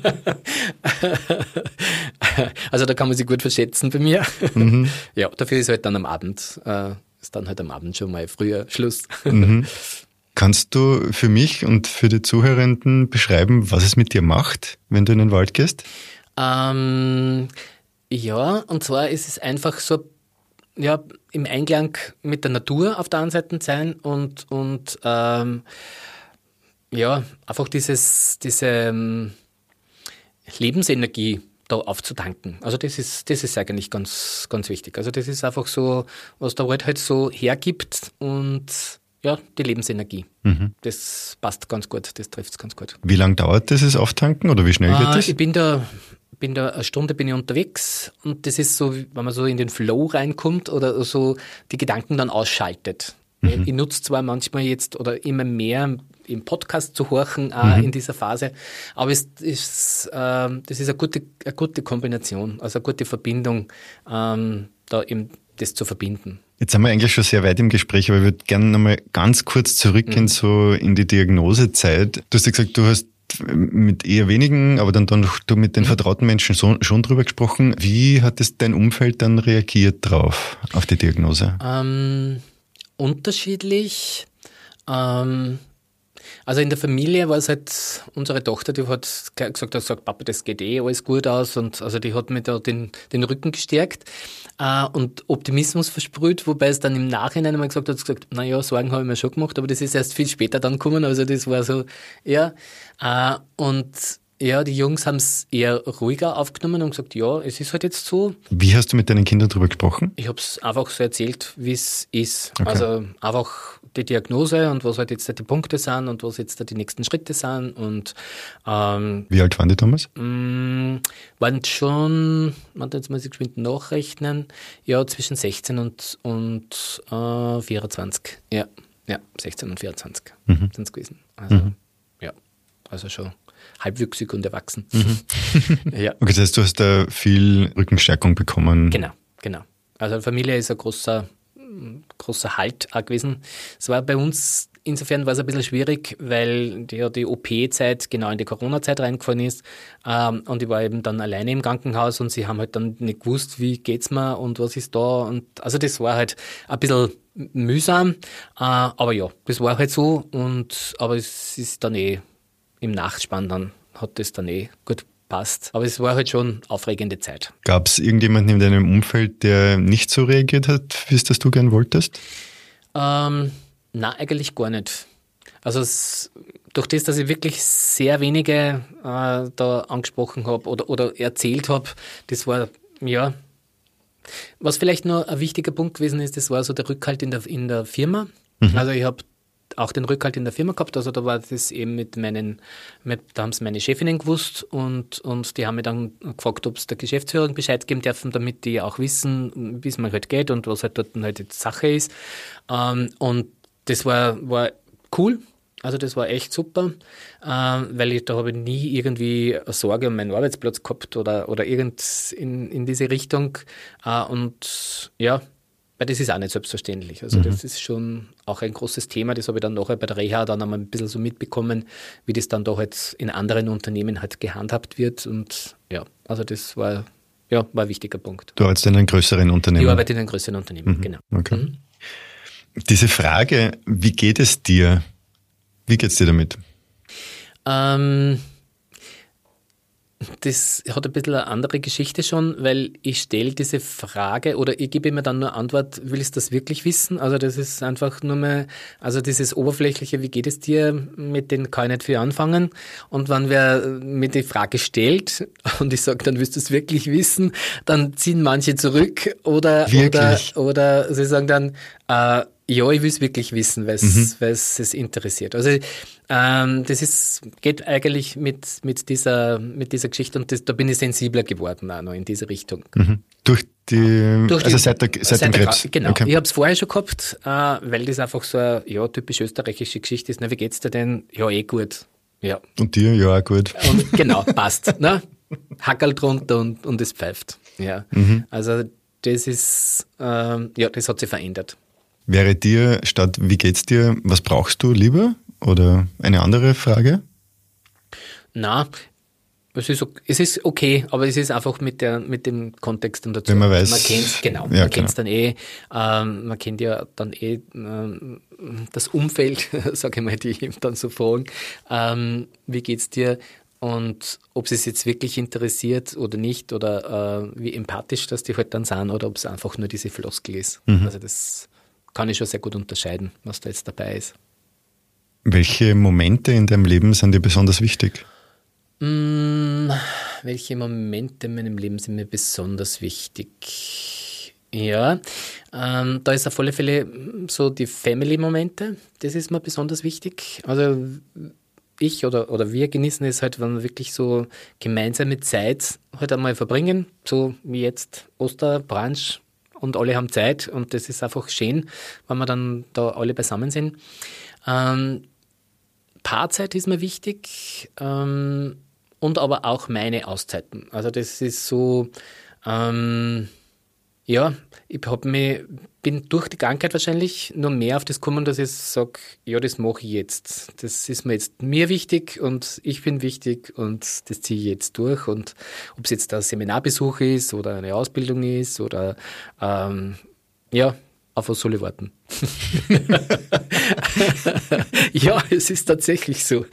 Also da kann man sich gut verschätzen bei mir. Mhm. Ja, dafür ist halt dann am Abend, äh, ist dann halt am Abend schon mal früher Schluss. Mhm. Kannst du für mich und für die Zuhörenden beschreiben, was es mit dir macht, wenn du in den Wald gehst? Ähm, ja, und zwar ist es einfach so, ja, im Einklang mit der Natur auf der einen Seite sein und, und ähm, ja, einfach dieses, diese ähm, Lebensenergie da aufzutanken. Also das ist, das ist eigentlich ganz, ganz wichtig. Also das ist einfach so, was der Wald halt so hergibt und ja, die Lebensenergie. Mhm. Das passt ganz gut, das trifft es ganz gut. Wie lange dauert dieses Auftanken oder wie schnell geht äh, das? Ich bin da, bin da eine Stunde bin ich unterwegs und das ist so, wenn man so in den Flow reinkommt oder so die Gedanken dann ausschaltet. Mhm. Ich nutze zwar manchmal jetzt oder immer mehr im Podcast zu horchen, auch mhm. in dieser Phase, aber es ist, äh, das ist eine gute, eine gute Kombination, also eine gute Verbindung, ähm, da eben das zu verbinden. Jetzt sind wir eigentlich schon sehr weit im Gespräch, aber ich würde gerne nochmal ganz kurz zurückgehen, mhm. so in die Diagnosezeit. Du hast ja gesagt, du hast mit eher wenigen, aber dann, dann du mit den mhm. vertrauten Menschen so, schon drüber gesprochen. Wie hat es dein Umfeld dann reagiert drauf, auf die Diagnose? Ähm, unterschiedlich. Ähm, Also in der Familie war es halt, unsere Tochter, die hat gesagt, hat gesagt, Papa, das geht eh alles gut aus und also die hat mir da den, den Rücken gestärkt äh, und Optimismus versprüht, wobei es dann im Nachhinein einmal gesagt hat, gesagt, naja, Sorgen habe ich mir schon gemacht, aber das ist erst viel später dann gekommen, also das war so, ja, äh, und ja, die Jungs haben es eher ruhiger aufgenommen und gesagt, ja, es ist halt jetzt so. Wie hast du mit deinen Kindern darüber gesprochen? Ich habe es einfach so erzählt, wie es ist. Okay. Also einfach die Diagnose und was halt jetzt die Punkte sind und was jetzt die nächsten Schritte sind. Und ähm, wie alt waren die damals? Mh, waren schon, man jetzt muss ich geschwind nachrechnen, ja, zwischen sechzehn und, und äh, vierundzwanzig. Ja, ja, sechzehn und vierundzwanzig Mhm. sind es gewesen. Also, Mhm. ja, also schon halbwüchsig und erwachsen. Mhm. Ja. Okay, das heißt, du hast da viel Rückenstärkung bekommen. Genau, genau. Also Familie ist ein großer, großer Halt auch gewesen. Es war bei uns, insofern war es ein bisschen schwierig, weil die, ja, die O P-Zeit genau in die Corona-Zeit reingefallen ist ähm, und ich war eben dann alleine im Krankenhaus und sie haben halt dann nicht gewusst, wie geht's mir und was ist da und also das war halt ein bisschen mühsam, äh, aber ja, das war halt so und aber es ist dann eh im Nachspann dann hat das dann eh gut passt. Aber es war halt schon aufregende Zeit. Gab es irgendjemanden in deinem Umfeld, der nicht so reagiert hat, wie es das du gern wolltest? Ähm, na, eigentlich gar nicht. Also es, durch das, dass ich wirklich sehr wenige äh, da angesprochen habe oder, oder erzählt habe, das war, ja, was vielleicht noch ein wichtiger Punkt gewesen ist, das war so der Rückhalt in der, in der Firma. Mhm. Also ich habe auch den Rückhalt in der Firma gehabt, also da war das eben mit meinen, mit, da haben es meine Chefinnen gewusst und, und die haben mich dann gefragt, ob es der Geschäftsführung Bescheid geben dürfen, damit die auch wissen, wie es mir halt geht und was halt dort halt die Sache ist. Ähm, und das war, war cool, also das war echt super, ähm, weil ich, da habe ich nie irgendwie eine Sorge um meinen Arbeitsplatz gehabt oder, oder irgend in, in diese Richtung. Äh, und ja, weil das ist auch nicht selbstverständlich. Also mhm. das ist schon auch ein großes Thema. Das habe ich dann nachher bei der Reha dann einmal ein bisschen so mitbekommen, wie das dann da halt in anderen Unternehmen halt gehandhabt wird. Und ja, also das war, ja, war ein wichtiger Punkt. Du arbeitest in einem größeren Unternehmen? Ich arbeite in einem größeren Unternehmen, mhm. genau. Okay. Mhm. Diese Frage, wie geht es dir? Wie geht es dir damit? Ähm... Das hat ein bisschen eine andere Geschichte schon, weil ich stelle diese Frage oder ich gebe mir dann nur Antwort, willst du das wirklich wissen? Also das ist einfach nur mehr, also dieses oberflächliche, wie geht es dir, mit dem kann ich nicht viel anfangen. Und wenn wer mir die Frage stellt und ich sage, dann willst du es wirklich wissen, dann ziehen manche zurück oder, oder, oder sie sagen dann, äh, ja, ich will es wirklich wissen, weil es mhm. es interessiert. Also ähm, das ist geht eigentlich mit mit dieser mit dieser Geschichte und das, da bin ich sensibler geworden auch noch in diese Richtung. Mhm. Durch die, Durch also die, seit, der, seit, seit dem Krebs? Der, genau, okay. Ich habe es vorher schon gehabt, äh, weil das einfach so eine ja, typisch österreichische Geschichte ist. Na, wie geht's dir denn? Ja, eh gut. Ja. Und dir? Ja, auch gut. Und genau, passt. Ne? Hackerl drunter und, und es pfeift. Ja. Mhm. Also das ist, ähm, ja, das hat sich verändert. Wäre dir statt wie geht's dir, was brauchst du lieber? Oder eine andere Frage? Na, es ist, es ist okay, aber es ist einfach mit der mit dem Kontext und dazu. Wenn man weiß. Man kennt genau, ja, man genau. kennt es dann eh. Ähm, man kennt ja dann eh ähm, das Umfeld, sage ich mal, die ihm dann so fragen, ähm, wie geht's dir? Und ob es jetzt wirklich interessiert oder nicht oder äh, wie empathisch das die halt dann sind oder ob es einfach nur diese Floskel ist. Mhm. Also das kann ich schon sehr gut unterscheiden, was da jetzt dabei ist. Welche Momente in deinem Leben sind dir besonders wichtig? Mm, welche Momente in meinem Leben sind mir besonders wichtig? Ja, ähm, da ist auf alle Fälle so die Family-Momente, das ist mir besonders wichtig. Also ich oder, oder wir genießen es halt, wenn wir wirklich so gemeinsame Zeit halt einmal verbringen, so wie jetzt Osterbrunch und alle haben Zeit und das ist einfach schön, wenn wir dann da alle beisammen sind. Ähm, Paarzeit ist mir wichtig ähm, und aber auch meine Auszeiten. Also das ist so, ähm, ja, ich hab mich, bin durch die Krankheit wahrscheinlich nur mehr auf das gekommen, dass ich sage, ja, das mache ich jetzt. Das ist mir jetzt mir wichtig und ich bin wichtig und das ziehe ich jetzt durch. Und ob es jetzt ein Seminarbesuch ist oder eine Ausbildung ist oder ähm, ja, auf was soll ich warten? Ja, es ist tatsächlich so.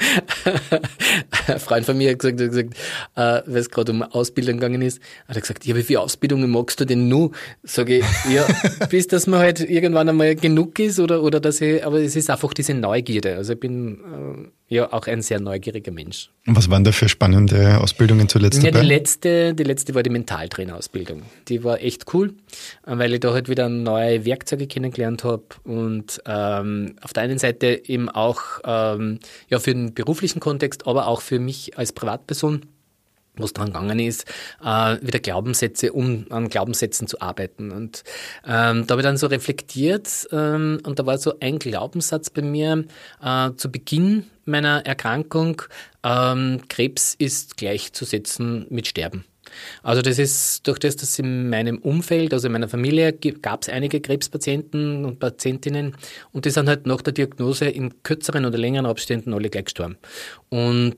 Ein Freund von mir hat gesagt, hat gesagt äh, weil es gerade um Ausbildung gegangen ist, hat er gesagt, ja, wie viele Ausbildungen magst du denn nur? Sage ich, ja, bis dass man halt irgendwann einmal genug ist oder, oder dass ich, aber es ist einfach diese Neugierde. Also ich bin äh, ja auch ein sehr neugieriger Mensch. Und was waren da für spannende Ausbildungen zuletzt ja, dabei? Die letzte, die letzte war die Mentaltrainerausbildung. Die war echt cool, weil ich da halt wieder neue Werkzeuge kennengelernt habe und ähm, auf der einen Seite eben auch ähm, ja, für den beruflichen Kontext, aber auch für mich als Privatperson, wo es daran gegangen ist, äh, wieder Glaubenssätze, um an Glaubenssätzen zu arbeiten. Und ähm, da habe ich dann so reflektiert ähm, und da war so ein Glaubenssatz bei mir äh, zu Beginn meiner Erkrankung, ähm, Krebs ist gleichzusetzen mit Sterben. Also das ist durch das, dass in meinem Umfeld, also in meiner Familie, gab es einige Krebspatienten und Patientinnen und die sind halt nach der Diagnose in kürzeren oder längeren Abständen alle gleich gestorben. Und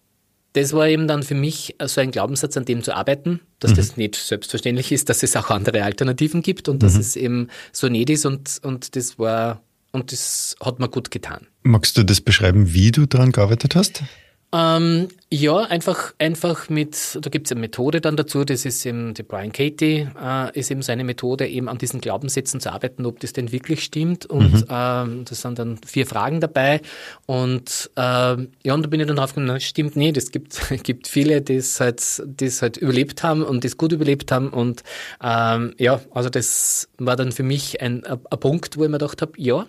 das war eben dann für mich so ein Glaubenssatz, an dem zu arbeiten, dass mhm. das nicht selbstverständlich ist, dass es auch andere Alternativen gibt und mhm. dass es eben so nicht ist und, und das war, und das hat mir gut getan. Magst du das beschreiben, wie du daran gearbeitet hast? Ähm, ja, einfach, einfach mit, da gibt's eine Methode dann dazu, das ist eben, die Brian Katie, äh, ist eben seine Methode, eben an diesen Glaubenssätzen zu arbeiten, ob das denn wirklich stimmt und, mhm. ähm, das sind dann vier Fragen dabei und, ähm, ja, und da bin ich dann drauf gekommen, na, stimmt nicht, es gibt, gibt viele, die es halt, die es halt überlebt haben und die es gut überlebt haben und, ähm, ja, also das war dann für mich ein, ein, ein Punkt, wo ich mir gedacht habe, ja,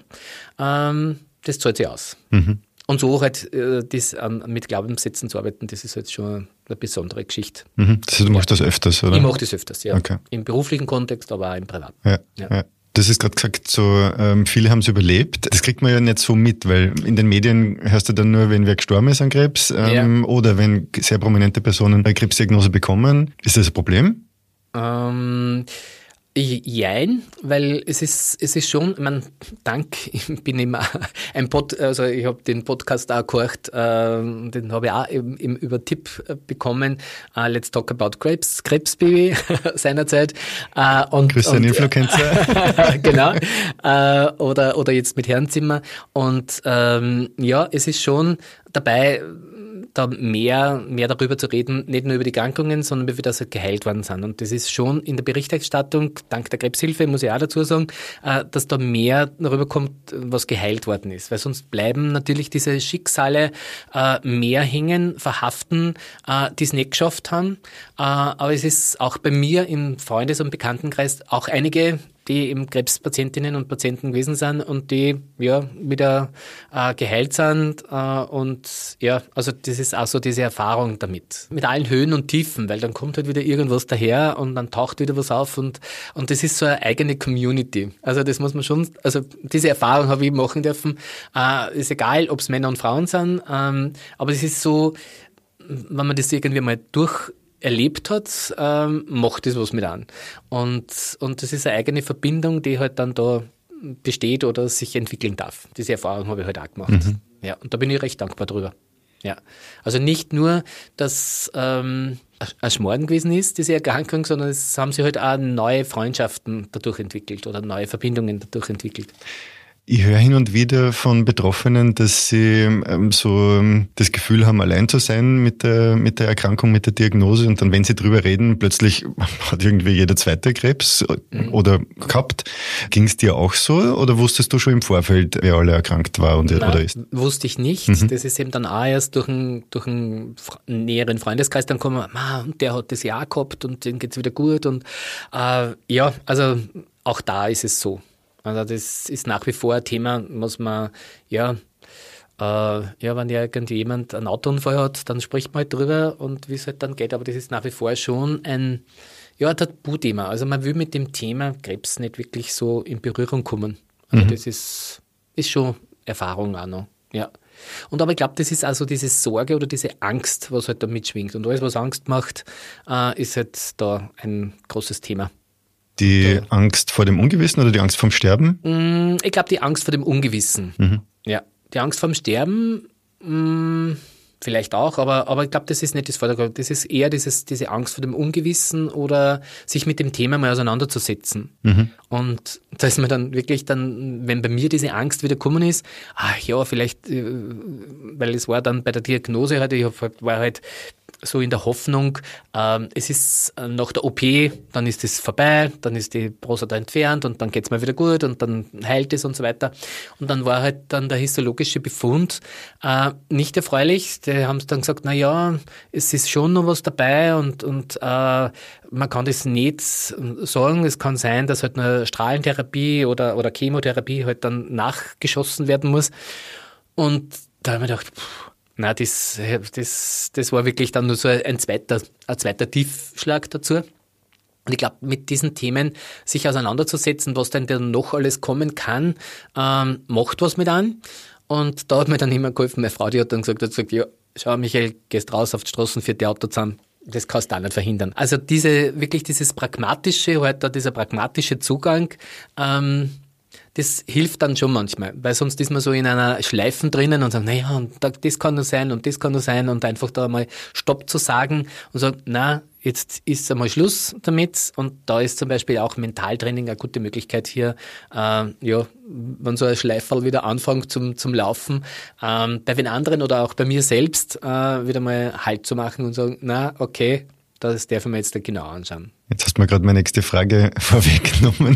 ähm, das zahlt sich aus. Mhm. Und so halt äh, das ähm, mit Glaubenssätzen zu arbeiten, das ist jetzt schon eine besondere Geschichte. Mhm. Das heißt, du machst ja. das öfters, oder? Ich mache das öfters, ja. Okay. Im beruflichen Kontext, aber auch im privaten. Ja, ja. ja. Das ist gerade gesagt, so ähm, viele haben es überlebt. Das kriegt man ja nicht so mit, weil in den Medien hörst du dann nur, wenn wer gestorben ist an Krebs ähm, ja. oder wenn sehr prominente Personen eine Krebsdiagnose bekommen. Ist das ein Problem? Ähm... Jein, weil es ist, es ist schon, ich meine, dank, ich bin immer ein Pod, also ich habe den Podcast auch gehört, äh, den habe ich auch eben, eben über Tipp bekommen, uh, Let's Talk About Krebs, Krebsbaby seinerzeit. Äh, und, Grüß den Influencer. Genau, äh, oder, oder jetzt mit Herrenzimmer und ähm, ja, es ist schon dabei, da mehr, mehr darüber zu reden, nicht nur über die Krankungen, sondern wie das halt geheilt worden sind. Und das ist schon in der Berichterstattung, dank der Krebshilfe, muss ich auch dazu sagen, dass da mehr darüber kommt, was geheilt worden ist. Weil sonst bleiben natürlich diese Schicksale mehr hängen, verhaften, die es nicht geschafft haben. Aber es ist auch bei mir im Freundes- und Bekanntenkreis auch einige, die eben Krebspatientinnen und Patienten gewesen sind und die ja wieder äh, geheilt sind äh, und ja, also das ist auch so diese Erfahrung damit. Mit allen Höhen und Tiefen, weil dann kommt halt wieder irgendwas daher und dann taucht wieder was auf und und das ist so eine eigene Community. Also das muss man schon, also diese Erfahrung habe ich machen dürfen. Äh, ist egal, ob es Männer und Frauen sind, ähm, aber es ist so, wenn man das irgendwie mal durch erlebt hat, ähm, macht das was mit an. Und, und das ist eine eigene Verbindung, die halt dann da besteht oder sich entwickeln darf. Diese Erfahrung habe ich halt auch gemacht. Mhm. Ja, und da bin ich recht dankbar drüber. Ja. Also nicht nur, dass ähm, ein Schmorden gewesen ist, diese Erkrankung, sondern es haben sich halt auch neue Freundschaften dadurch entwickelt oder neue Verbindungen dadurch entwickelt. Ich höre hin und wieder von Betroffenen, dass sie ähm, so ähm, das Gefühl haben, allein zu sein mit der, mit der Erkrankung, mit der Diagnose und dann, wenn sie drüber reden, plötzlich hat irgendwie jeder zweite Krebs mhm. oder gehabt. Ging es dir auch so oder wusstest du schon im Vorfeld, wer alle erkrankt war und Nein, oder ist? Wusste ich nicht. Mhm. Das ist eben dann auch erst durch einen, durch einen näheren Freundeskreis dann kommen, und der hat das ja auch gehabt und dem geht's wieder gut und äh, ja, also auch da ist es so. Also das ist nach wie vor ein Thema, was man, ja, äh, ja, wenn ja irgendjemand einen Autounfall hat, dann spricht man halt drüber und wie es halt dann geht, aber das ist nach wie vor schon ein, ja, ein Tabuthema. Also man will mit dem Thema Krebs nicht wirklich so in Berührung kommen. Also mhm. das ist, ist schon Erfahrung auch noch, ja. Und aber ich glaube, das ist also diese Sorge oder diese Angst, was halt da mitschwingt. Und alles, was Angst macht, äh, ist halt da ein großes Thema. Die ja. Angst vor dem Ungewissen oder die Angst vorm Sterben? Ich glaube, die Angst vor dem Ungewissen. Mhm. Ja, die Angst vorm Sterben, vielleicht auch, aber, aber ich glaube, das ist nicht das Vordergrund. Das ist eher dieses, diese Angst vor dem Ungewissen oder sich mit dem Thema mal auseinanderzusetzen. Mhm. Und da ist mir dann wirklich dann, wenn bei mir diese Angst wieder gekommen ist, ah ja, vielleicht, weil es war dann bei der Diagnose halt, ich war halt so in der Hoffnung, ähm, es ist nach der O P, dann ist es vorbei, dann ist die Prostata entfernt und dann geht's mal wieder gut und dann heilt es und so weiter. Und dann war halt dann der histologische Befund äh, nicht erfreulich. Die haben dann gesagt, na ja, es ist schon noch was dabei und, und äh, man kann das nicht sagen. Es kann sein, dass halt eine Strahlentherapie oder, oder Chemotherapie halt dann nachgeschossen werden muss. Und da habe ich mir gedacht, pff, Nein, das, das, das war wirklich dann nur so ein zweiter, ein zweiter Tiefschlag dazu. Und ich glaube, mit diesen Themen sich auseinanderzusetzen, was denn dann noch alles kommen kann, ähm, macht was mit an. Und da hat mir dann immer geholfen, meine Frau, die hat dann gesagt, hat gesagt, ja, schau Michael, gehst raus auf die Straßen, vierte Auto zusammen. Das kannst du auch nicht verhindern. Also diese, wirklich dieses pragmatische, halt da dieser pragmatische Zugang, ähm, das hilft dann schon manchmal, weil sonst ist man so in einer Schleifen drinnen und sagt, naja, und das kann nur sein und das kann nur sein und einfach da mal Stopp zu sagen und sagt, na, jetzt ist einmal Schluss damit und da ist zum Beispiel auch Mentaltraining eine gute Möglichkeit hier, äh, ja, wenn so ein Schleiferl wieder anfängt zum, zum Laufen, ähm, bei den anderen oder auch bei mir selbst äh, wieder mal Halt zu machen und sagen, na, okay, das darf ich mir jetzt genau anschauen. Jetzt hast du mir gerade meine nächste Frage vorweggenommen,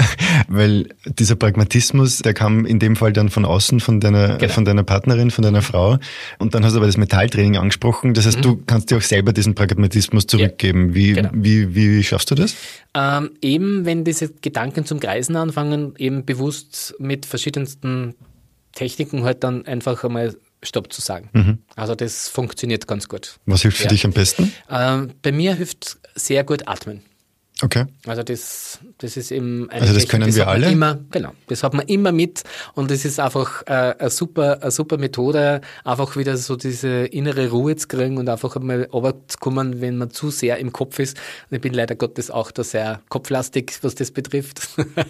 weil dieser Pragmatismus, der kam in dem Fall dann von außen, von deiner, genau. von deiner Partnerin, von deiner Frau. Und dann hast du aber das Metalltraining angesprochen. Das heißt, mhm. du kannst dir auch selber diesen Pragmatismus zurückgeben. Ja, wie, genau. wie, wie, wie schaffst du das? Ähm, eben, wenn diese Gedanken zum Kreisen anfangen, eben bewusst mit verschiedensten Techniken halt dann einfach einmal Stopp zu sagen. Mhm. Also das funktioniert ganz gut. Was hilft für ja. dich am besten? Ähm, bei mir hilft sehr gut Atmen. Okay. Also das, das ist eben eine Also das Technik, können das wir alle? Immer, genau, das hat man immer mit und das ist einfach äh, eine super, eine super Methode, einfach wieder so diese innere Ruhe zu kriegen und einfach einmal runterzukommen, wenn man zu sehr im Kopf ist. Und ich bin leider Gottes auch da sehr kopflastig, was das betrifft.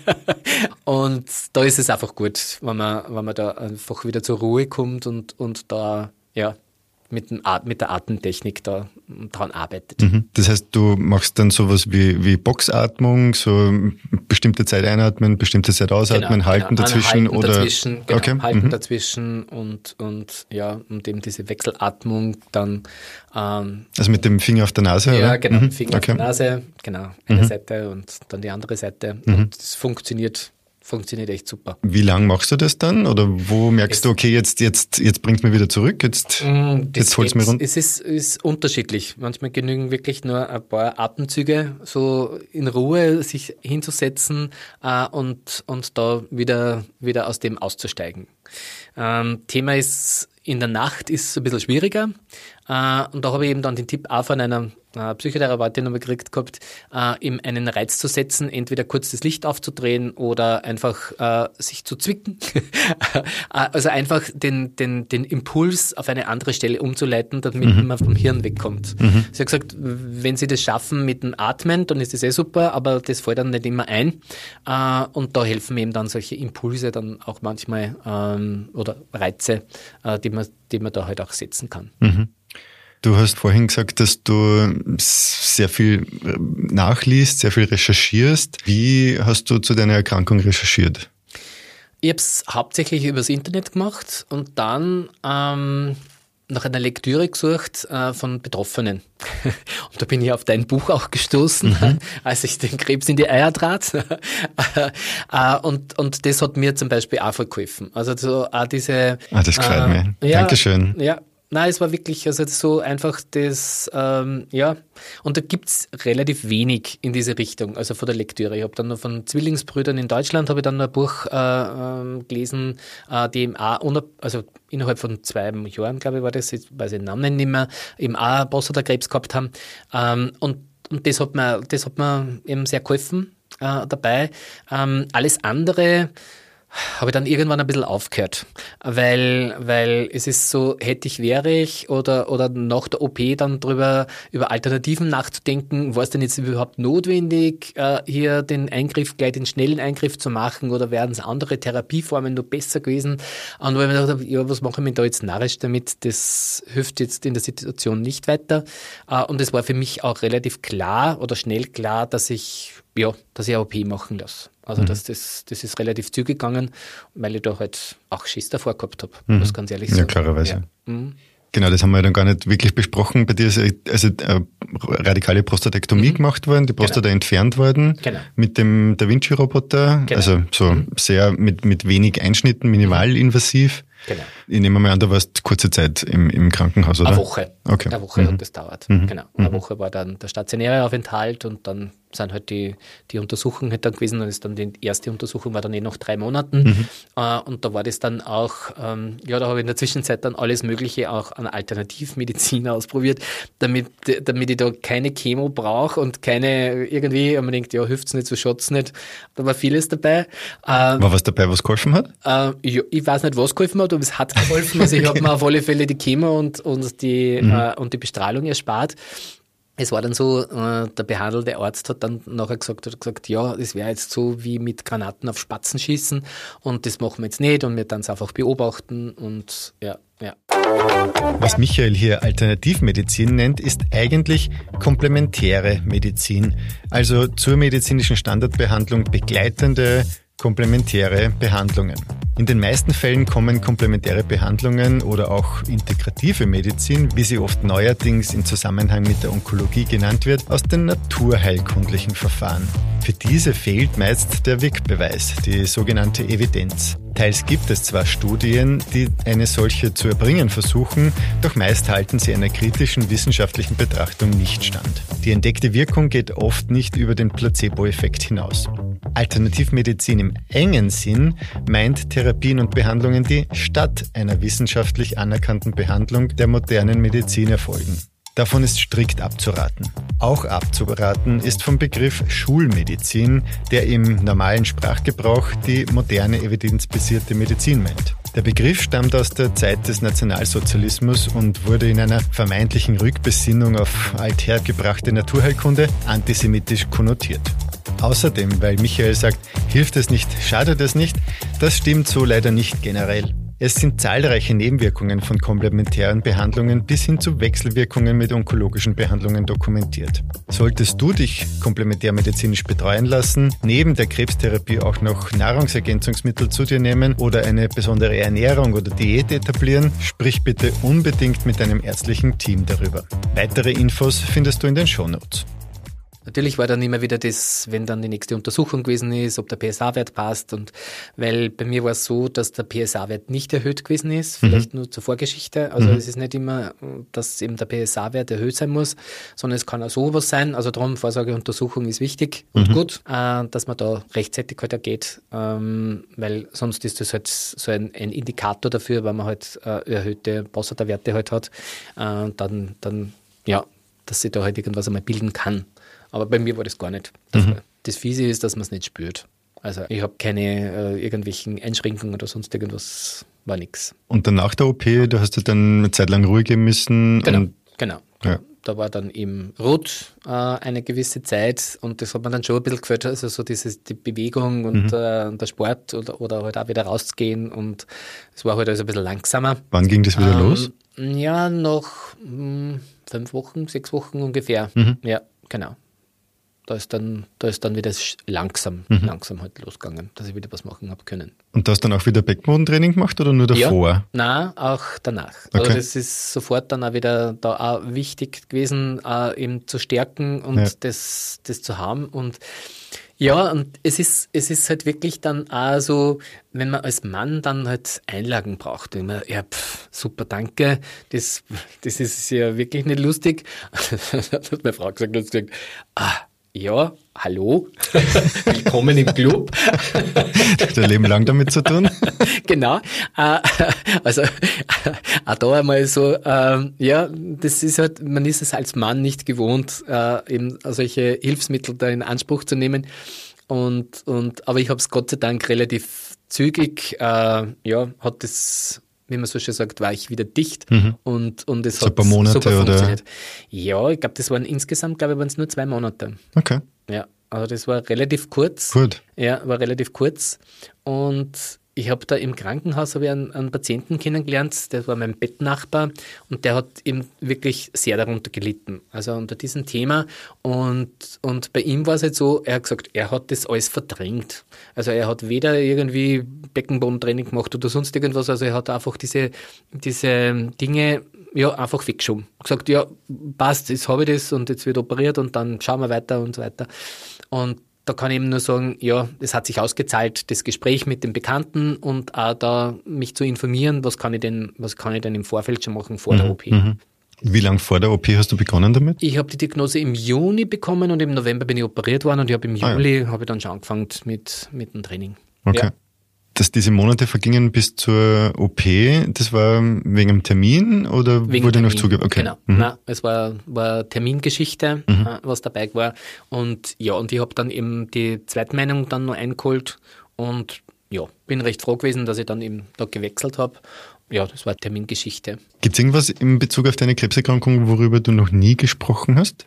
Und da ist es einfach gut, wenn man, wenn man da einfach wieder zur Ruhe kommt und, und da, ja, mit, dem At- mit der Atemtechnik da dran arbeitet. Mhm. Das heißt, du machst dann sowas wie, wie Boxatmung, so bestimmte Zeit einatmen, bestimmte Zeit ausatmen, genau, halten genau. dazwischen halten oder dazwischen, genau, okay. halten mhm. dazwischen und, und ja, und eben diese Wechselatmung dann ähm, also mit dem Finger auf der Nase, ja, oder? genau, mhm. Finger okay. auf der Nase, genau, eine mhm. Seite und dann die andere Seite mhm. und es funktioniert Funktioniert echt super. Wie lang machst du das dann? Oder wo merkst es, du, okay, jetzt, jetzt, jetzt bringst du mich wieder zurück, jetzt, jetzt holst du mich runter? Es ist, ist unterschiedlich. Manchmal genügen wirklich nur ein paar Atemzüge, so in Ruhe sich hinzusetzen äh, und, und da wieder, wieder aus dem auszusteigen. Ähm, Thema ist, in der Nacht ist es ein bisschen schwieriger. Äh, und da habe ich eben dann den Tipp auch von einer äh, Psychotherapeutin noch gekriegt gehabt, äh, ihm einen Reiz zu setzen, entweder kurz das Licht aufzudrehen oder einfach äh, sich zu zwicken. Also einfach den, den, den Impuls auf eine andere Stelle umzuleiten, damit mhm. man vom Hirn wegkommt. Mhm. Sie hat gesagt, wenn Sie das schaffen mit dem Atmen, dann ist das eh super, aber das fällt dann nicht immer ein. Äh, und da helfen eben dann solche Impulse dann auch manchmal ähm, oder Reize, äh, die man, die man da halt auch setzen kann. Mhm. Du hast vorhin gesagt, dass du sehr viel nachliest, sehr viel recherchierst. Wie hast du zu deiner Erkrankung recherchiert? Ich habe es hauptsächlich übers Internet gemacht und dann ähm, nach einer Lektüre gesucht äh, von Betroffenen. Und da bin ich auf dein Buch auch gestoßen, mhm. als ich den Krebs in die Eier trat. äh, und, und das hat mir zum Beispiel auch geholfen. Also so auch diese... Ah, das gefällt äh, mir. Ja, Dankeschön. Ja. Nein, es war wirklich also so einfach das, ähm, ja, und da gibt's relativ wenig in diese Richtung, also von der Lektüre. Ich habe dann noch von Zwillingsbrüdern in Deutschland, habe ich dann noch ein Buch äh, äh, gelesen, äh, die eben auch, unab- also innerhalb von zwei Jahren, glaube ich, war das, jetzt weiß ich den Namen nicht mehr, eben auch Prostatakrebs gehabt haben. Ähm, und, und das hat mir, das hat mir eben sehr geholfen äh, dabei. Ähm, alles andere, habe ich dann irgendwann ein bisschen aufgehört, weil, weil es ist so, hätte ich, wäre ich oder, oder nach der O P dann drüber, über Alternativen nachzudenken, war es denn jetzt überhaupt notwendig, äh, hier den Eingriff, gleich den schnellen Eingriff zu machen oder wären es andere Therapieformen noch besser gewesen? Und wo ich mir gedacht habe, ja, was mache ich mir da jetzt narrisch damit? Das hilft jetzt in der Situation nicht weiter. Äh, und es war für mich auch relativ klar oder schnell klar, dass ich, ja, dass ich eine O P machen lasse. Also mhm. das, das, das ist relativ zügig gegangen, weil ich da halt auch Schiss davor gehabt habe, mhm. muss ganz ehrlich sagen. Ja, klarerweise. Ja. Mhm. Genau, das haben wir dann gar nicht wirklich besprochen. Bei dir ist also eine radikale Prostatektomie mhm. gemacht worden, die Prostata genau. entfernt worden genau. mit dem Da Vinci-Roboter, genau. also so mhm. sehr mit, mit wenig Einschnitten, minimalinvasiv. Genau. Ich nehme mal an, du warst kurze Zeit im, im Krankenhaus, oder? Eine Woche. Okay. Eine Woche mhm. hat das dauert. Mhm. Genau. Eine mhm. Woche war dann der stationäre Aufenthalt und dann sind halt die, die Untersuchungen halt dann gewesen. Und ist dann die erste Untersuchung war dann eh nach drei Monaten. Mhm. Uh, und da war das dann auch, ähm, ja, da habe ich in der Zwischenzeit dann alles Mögliche auch an Alternativmedizin ausprobiert, damit, damit ich da keine Chemo brauche und keine irgendwie, und man denkt, ja, hilft's nicht, so schaut's nicht. Da war vieles dabei. Uh, war was dabei, was geholfen hat? Uh, ja, ich weiß nicht, was geholfen hat, aber es hat geholfen. Also ich habe mir auf alle Fälle die Chemo und, und, die, mhm. uh, und die Bestrahlung erspart. Es war dann so, äh, der behandelte Arzt hat dann nachher gesagt, hat gesagt, ja, das wäre jetzt so wie mit Granaten auf Spatzen schießen und das machen wir jetzt nicht und wir dann es einfach beobachten und ja, ja. Was Michael hier Alternativmedizin nennt, ist eigentlich komplementäre Medizin, also zur medizinischen Standardbehandlung begleitende komplementäre Behandlungen. In den meisten Fällen kommen komplementäre Behandlungen oder auch integrative Medizin, wie sie oft neuerdings im Zusammenhang mit der Onkologie genannt wird, aus den naturheilkundlichen Verfahren. Für diese fehlt meist der Wirkbeweis, die sogenannte Evidenz. Teils gibt es zwar Studien, die eine solche zu erbringen versuchen, doch meist halten sie einer kritischen wissenschaftlichen Betrachtung nicht stand. Die entdeckte Wirkung geht oft nicht über den Placebo-Effekt hinaus. Alternativmedizin im engen Sinn meint Therapien und Behandlungen, die statt einer wissenschaftlich anerkannten Behandlung der modernen Medizin erfolgen. Davon ist strikt abzuraten. Auch abzuraten ist vom Begriff Schulmedizin, der im normalen Sprachgebrauch die moderne evidenzbasierte Medizin meint. Der Begriff stammt aus der Zeit des Nationalsozialismus und wurde in einer vermeintlichen Rückbesinnung auf althergebrachte Naturheilkunde antisemitisch konnotiert. Außerdem, weil Michael sagt, hilft es nicht, schadet es nicht, das stimmt so leider nicht generell. Es sind zahlreiche Nebenwirkungen von komplementären Behandlungen bis hin zu Wechselwirkungen mit onkologischen Behandlungen dokumentiert. Solltest du dich komplementärmedizinisch betreuen lassen, neben der Krebstherapie auch noch Nahrungsergänzungsmittel zu dir nehmen oder eine besondere Ernährung oder Diät etablieren, sprich bitte unbedingt mit deinem ärztlichen Team darüber. Weitere Infos findest du in den Shownotes. Natürlich war dann immer wieder das, wenn dann die nächste Untersuchung gewesen ist, ob der P S A-Wert passt. Und weil bei mir war es so, dass der P S A-Wert nicht erhöht gewesen ist, vielleicht mhm. nur zur Vorgeschichte. Also mhm. es ist nicht immer, dass eben der P S A-Wert erhöht sein muss, sondern es kann auch sowas sein. Also darum, Vorsorgeuntersuchung ist wichtig mhm. und gut, äh, dass man da rechtzeitig halt ergeht, ähm, weil sonst ist das halt so ein, ein Indikator dafür, wenn man halt äh, erhöhte Prostata-Werte halt hat, äh, dann, dann, ja, dass sich da halt irgendwas einmal bilden kann. Aber bei mir war das gar nicht. Das, mhm. das Fiese ist, dass man es nicht spürt. Also ich habe keine äh, irgendwelchen Einschränkungen oder sonst irgendwas, war nix. Und dann nach der O P, da hast du dann eine Zeit lang ruhig gehen müssen? Genau, und genau. Ja. Da war dann im Rot äh, eine gewisse Zeit und das hat man dann schon ein bisschen gefühlt, also so diese die Bewegung und mhm. äh, der Sport oder, oder halt auch wieder rauszugehen und es war halt also ein bisschen langsamer. Wann ging das wieder ähm, los? Ja, nach mh, fünf Wochen, sechs Wochen ungefähr. Mhm. Ja, genau. Da ist dann, da ist dann wieder langsam, mhm. langsam halt losgegangen, dass ich wieder was machen habe können. Und du hast dann auch wieder Beckenbodentraining gemacht oder nur davor? Ja, nein, auch danach. Okay. Also das ist sofort dann auch wieder da auch wichtig gewesen, auch eben zu stärken und ja. das, das zu haben. Und ja, und es ist, es ist halt wirklich dann auch so, wenn man als Mann dann halt Einlagen braucht, wenn man, ja, pff, super, danke, das, das ist ja wirklich nicht lustig. Hat meine Frau gesagt, hat gesagt, ah, ja, hallo, willkommen im Club. Dein Leben lang damit zu tun? Genau, also auch da einmal so, ja, das ist halt, man ist es als Mann nicht gewohnt, eben solche Hilfsmittel da in Anspruch zu nehmen. Und, und, aber ich habe es Gott sei Dank relativ zügig, äh, ja, hat das, wie man so schön sagt, war ich wieder dicht Mhm. und, und es So hat ein paar Monate super oder? funktioniert. Ja, ich glaube, das waren insgesamt, glaube ich, waren es nur zwei Monate. Okay, Ja, also das war relativ kurz. gut. Ja, war relativ kurz. Und ich habe da im Krankenhaus habe ich einen, einen Patienten kennengelernt, der war mein Bettnachbar und der hat eben wirklich sehr darunter gelitten, also unter diesem Thema. Und, und bei ihm war es halt so, er hat gesagt, er hat das alles verdrängt. Also er hat weder irgendwie Beckenbodentraining gemacht oder sonst irgendwas, also er hat einfach diese, diese Dinge ja, einfach weggeschoben. Gesagt, ja, passt, jetzt habe ich das und jetzt wird operiert und dann schauen wir weiter und so weiter. Und da kann ich eben nur sagen, ja, es hat sich ausgezahlt, das Gespräch mit den Bekannten und auch da mich zu informieren, was kann ich denn, was kann ich denn im Vorfeld schon machen vor der O P. Mhm. Wie lange vor der O P hast du begonnen damit? Ich habe die Diagnose im Juni bekommen und im November bin ich operiert worden und ich habe im Ah, ja. Juli habe ich dann schon angefangen mit, mit dem Training. Okay. Ja. Dass diese Monate vergingen bis zur O P, das war wegen einem Termin oder Wegen wurde noch Termin. zugegeben? Okay. Genau. Mhm. Nein, es war, war Termingeschichte, Mhm. äh, was dabei war. Und ja, und ich habe dann eben die Zweitmeinung dann noch eingeholt und ja, bin recht froh gewesen, dass ich dann eben da gewechselt habe. Ja, das war Termingeschichte. Gibt es irgendwas in Bezug auf deine Krebserkrankung, worüber du noch nie gesprochen hast?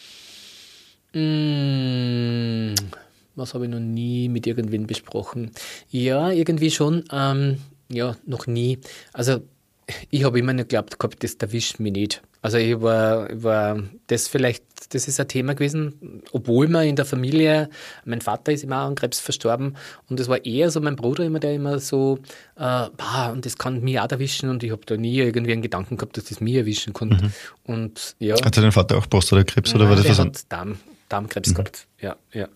Mm, was habe ich noch nie mit irgendwen besprochen? Ja, irgendwie schon. Ähm, ja, noch nie. Also ich habe immer nicht geglaubt gehabt, das erwischt mich nicht. Also ich war, war das vielleicht, das ist ein Thema gewesen, obwohl man in der Familie, mein Vater ist immer an Krebs verstorben und es war eher so mein Bruder immer, der immer so, äh, bah, und das kann mich auch erwischen und ich habe da nie irgendwie einen Gedanken gehabt, dass das mich erwischen konnte. Mhm. Und ja. Hatte dein Vater auch Prostatakrebs oder Nein, war das der was anderes? hat Darm, Darmkrebs gehabt, ja, ja.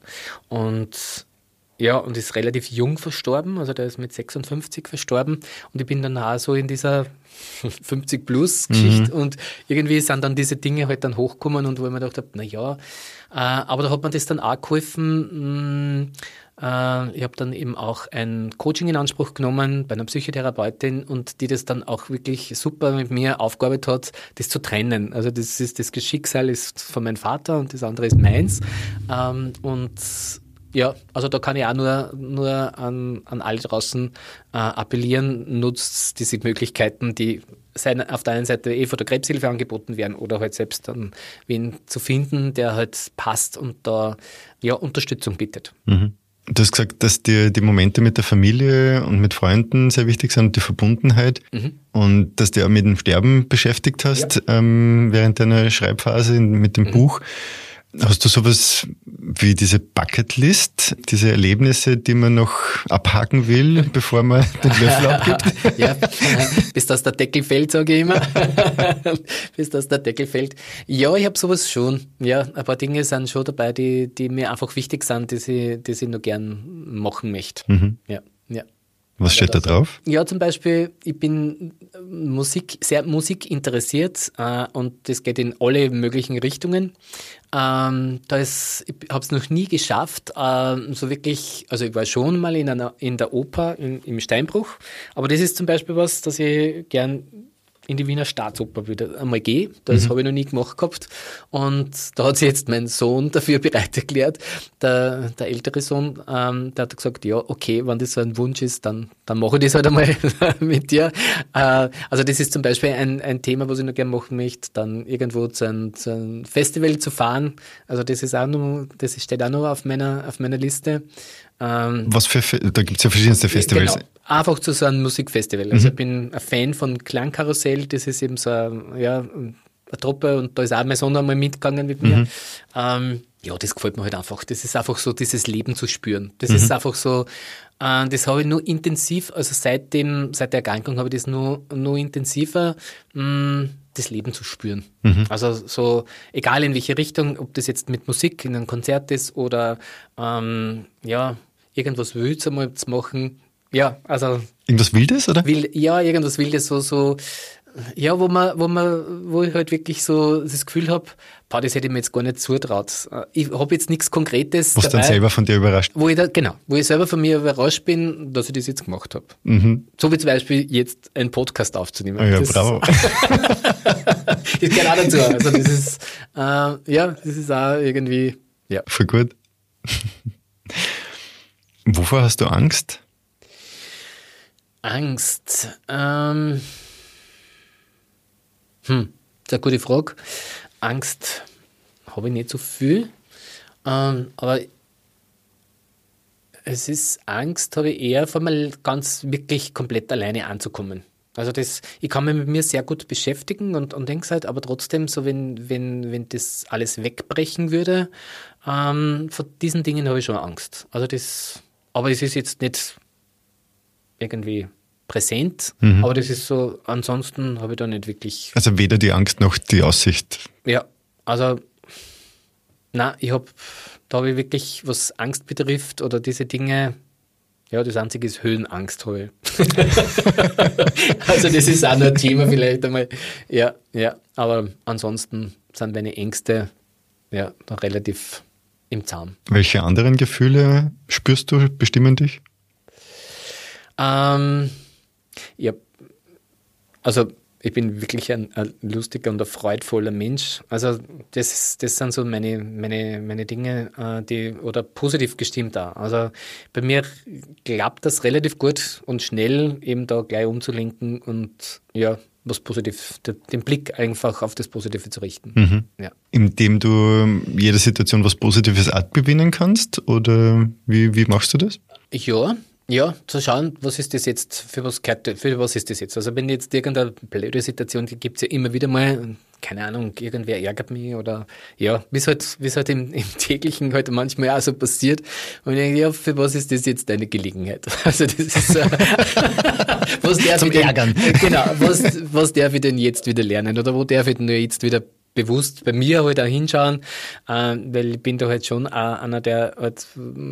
Und ja, und ist relativ jung verstorben, also der ist mit sechsundfünfzig verstorben und ich bin dann auch so in dieser fünfzig-Plus-Geschichte Mhm. und irgendwie sind dann diese Dinge halt dann hochgekommen und wo ich mir gedacht habe, na ja, äh, aber da hat mir das dann auch geholfen. Mh, äh, ich habe dann eben auch ein Coaching in Anspruch genommen bei einer Psychotherapeutin und die das dann auch wirklich super mit mir aufgearbeitet hat, das zu trennen. Also das ist das Schicksal ist von meinem Vater und das andere ist meins. Ähm, und ja, also da kann ich auch nur, nur an, an alle draußen äh, appellieren, nutzt diese Möglichkeiten, die sein, auf der einen Seite eh von der Krebshilfe angeboten werden oder halt selbst dann wen zu finden, der halt passt und da ja Unterstützung bietet. Mhm. Du hast gesagt, dass dir die Momente mit der Familie und mit Freunden sehr wichtig sind und die Verbundenheit Mhm. und dass du auch mit dem Sterben beschäftigt hast ähm, während deiner Schreibphase in, mit dem Mhm. Buch. Hast du sowas wie diese Bucketlist, diese Erlebnisse, die man noch abhaken will, bevor man den Löffel abgibt? Ja, bis dass der Deckel fällt, sage ich immer. Bis dass der Deckel fällt. Ja, ich habe sowas schon. Ja, ein paar Dinge sind schon dabei, die, die mir einfach wichtig sind, die ich, die ich noch gern machen möchte. Mhm. Ja, ja. Was steht da drauf? Ja, zum Beispiel, ich bin Musik, sehr Musik interessiert äh, und das geht in alle möglichen Richtungen. Ähm, da ist, ich habe es noch nie geschafft, äh, so wirklich, also ich war schon mal in einer in der Oper in, im Steinbruch, aber das ist zum Beispiel was, dass ich gern in die Wiener Staatsoper wieder einmal gehe. Das Mhm. habe ich noch nie gemacht gehabt. Und da hat sich jetzt mein Sohn dafür bereit erklärt. Der, der ältere Sohn, ähm, der hat gesagt, ja, okay, wenn das so ein Wunsch ist, dann, dann mache ich das halt einmal mit dir. Äh, also das ist zum Beispiel ein, ein Thema, was ich noch gerne machen möchte, dann irgendwo zu einem, zu einem Festival zu fahren. Also das ist auch noch, das steht auch noch auf meiner, auf meiner Liste. Ähm, Was für, Fe- da gibt es ja verschiedenste Festivals. Genau. Einfach zu so einem Musikfestival. Also ich bin ein Fan von Klangkarussell, das ist eben so ein, ja, eine Truppe und da ist auch mein Sohn einmal mitgegangen mit mir. Ähm, ja, das gefällt mir halt einfach. Das ist einfach so, dieses Leben zu spüren. Das ist einfach so, äh, das habe ich nur intensiv, also seit dem, seit der Erkrankung habe ich das nur, nur intensiver, mh, das Leben zu spüren. Also so, egal in welche Richtung, ob das jetzt mit Musik in einem Konzert ist oder ähm, ja, irgendwas Wildes einmal zu machen. Ja, also Irgendwas Wildes, oder? will, ja, irgendwas Wildes, so, so, ja, wo man, wo man, wo ich halt wirklich so das Gefühl habe, boah, das hätte ich mir jetzt gar nicht zutraut. Ich habe jetzt nichts Konkretes Was dabei, dann selber von dir überrascht. wo ich da, genau, wo ich selber von mir überrascht bin, dass ich das jetzt gemacht habe. Mhm. So wie zum Beispiel jetzt einen Podcast aufzunehmen. Oh ja, das, bravo. das gehört auch dazu. Also das ist, äh, ja, das ist auch irgendwie, ja. Voll gut. Wovor hast du Angst? Angst. Ähm, hm, das ist eine gute Frage. Angst habe ich nicht so viel. Ähm, aber es ist Angst, habe ich eher vor mal ganz wirklich komplett alleine anzukommen. Also das, ich kann mich mit mir sehr gut beschäftigen und, und denke halt, aber trotzdem, so wenn, wenn, wenn das alles wegbrechen würde, ähm, vor diesen Dingen habe ich schon Angst. Also das, aber es ist jetzt nicht irgendwie präsent, mhm. aber das ist so, ansonsten habe ich da nicht wirklich... Also weder die Angst noch die Aussicht. Ja, also nein, ich habe, da habe ich wirklich, was Angst betrifft oder diese Dinge... Ja, das Einzige ist Höhenangst, habe ich. Also das ist auch noch ein Thema vielleicht einmal. Ja, ja, aber ansonsten sind meine Ängste ja noch relativ im Zaum. Welche anderen Gefühle spürst du, bestimmen dich? Ähm, ja, also ich bin wirklich ein, ein lustiger und ein freudvoller Mensch. Also das, das sind so meine, meine, meine Dinge, äh, die, oder positiv gestimmt auch. Also bei mir klappt das relativ gut und schnell, eben da gleich umzulenken und ja, was positiv, den Blick einfach auf das Positive zu richten. Mhm. Ja. Indem du jeder Situation was Positives abgewinnen kannst, oder wie, wie machst du das? Ja. Ja, zu schauen, was ist das jetzt, für was gehört, für was ist das jetzt? Also wenn jetzt irgendeine blöde Situation, die gibt es ja immer wieder mal, keine Ahnung, irgendwer ärgert mich oder ja, wie es halt, wie es halt im, im täglichen halt manchmal auch so passiert. Und ich denke, ja, für was ist das jetzt deine Gelegenheit? Also das ist so, was darf Zum ich denn, Ärgern. Genau, was, was darf ich denn jetzt wieder lernen oder wo darf ich denn jetzt wieder bewusst bei mir halt auch hinschauen, äh, weil ich bin da halt schon auch einer, der halt,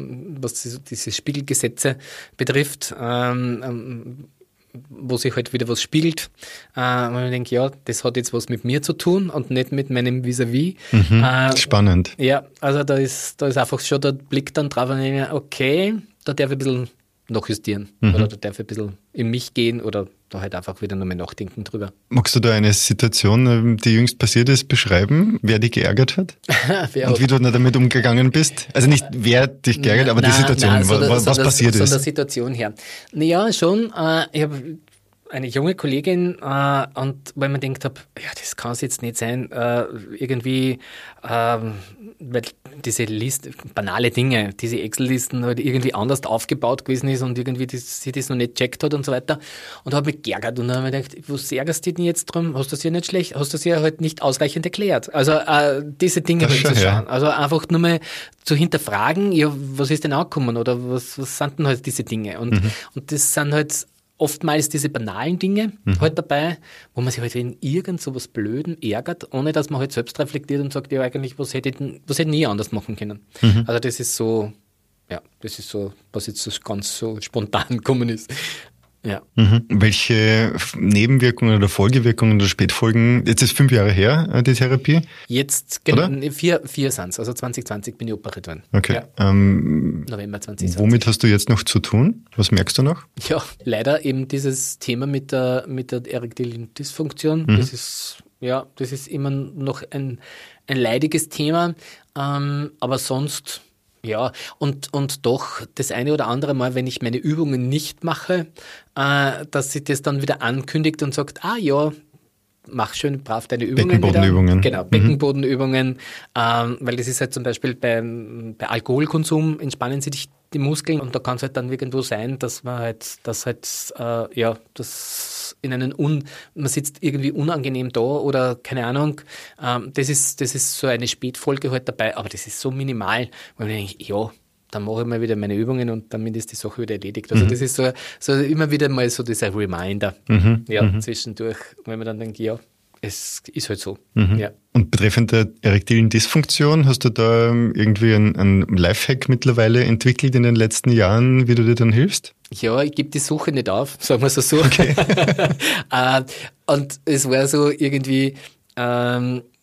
was diese Spiegelgesetze betrifft, ähm, ähm, wo sich halt wieder was spiegelt, äh, und ich denke, ja, das hat jetzt was mit mir zu tun und nicht mit meinem Vis-à-vis. Mhm, äh, spannend. Ja, also da ist, da ist einfach schon der Blick dann drauf und ich denke, okay, da darf ich ein bisschen nachjustieren mhm. oder da darf ich ein bisschen in mich gehen oder da halt einfach wieder nochmal nachdenken drüber. Magst du da eine Situation, die jüngst passiert ist, beschreiben, wer dich geärgert hat? wer und wie du damit umgegangen bist? Also nicht wer dich geärgert, na, aber na, die Situation, na, so was, was so passiert so ist. Von der Situation her. Naja, schon, äh, ich habe eine junge Kollegin äh, und weil man denkt habe, ja, das kann es jetzt nicht sein, äh, irgendwie, äh, weil diese Liste, banale Dinge, diese Excel-Listen halt irgendwie anders aufgebaut gewesen ist und irgendwie das, sie das noch nicht checkt hat und so weiter und habe mich geärgert und dann habe ich gedacht, was ärgerst du dich denn jetzt drum? Hast du es ja nicht schlecht, hast du es ja halt nicht ausreichend erklärt. Also äh, diese Dinge halt zu schauen. Ja. Also einfach nur mal zu hinterfragen, ja, was ist denn angekommen oder was, was sind denn halt diese Dinge? Und, mhm. und das sind halt oftmals diese banalen Dinge mhm. halt dabei, wo man sich halt wegen irgend so was Blöden ärgert, ohne dass man halt selbst reflektiert und sagt, ja eigentlich, was hätte ich denn, was hätte ich nie anders machen können. Mhm. Also das ist so, ja, das ist so, was jetzt so ganz so spontan gekommen ist. Ja. Mhm. Welche Nebenwirkungen oder Folgewirkungen oder Spätfolgen, jetzt ist fünf Jahre her, die Therapie? Jetzt, genau, vier, vier sind es, also zwanzig zwanzig bin ich operiert worden. Okay. Ja. Ähm, November zwanzig zwanzig. Womit hast du jetzt noch zu tun? Was merkst du noch? Ja, leider eben dieses Thema mit der, mit der erektilen Dysfunktion, mhm. das ist, ja, das ist immer noch ein, ein leidiges Thema, ähm, aber sonst... Ja, und, und doch das eine oder andere Mal, wenn ich meine Übungen nicht mache, äh, dass sie das dann wieder ankündigt und sagt, ah ja, mach schön brav deine Übungen. Beckenbodenübungen. Wieder. Genau, Beckenbodenübungen, mhm. ähm, weil das ist halt zum Beispiel beim, bei Alkoholkonsum entspannen sich die Muskeln und da kann es halt dann irgendwo sein, dass man halt, dass halt, äh, ja, das in einen un, man sitzt irgendwie unangenehm da oder keine Ahnung, ähm, das ist, das ist so eine Spätfolge halt dabei, aber das ist so minimal, weil ich denke, ja, dann mache ich mal wieder meine Übungen und damit ist die Sache wieder erledigt. Also mhm. das ist so, so immer wieder mal so dieser Reminder, mhm. ja, mhm. zwischendurch, wenn man dann denkt, ja, es ist halt so. Mhm. Ja. Und betreffend der erektilen Dysfunktion, hast du da irgendwie einen, einen Lifehack mittlerweile entwickelt in den letzten Jahren, wie du dir dann hilfst? Ja, ich gebe die Suche nicht auf, sagen wir es so. Okay. uh, und es war so irgendwie, ähm,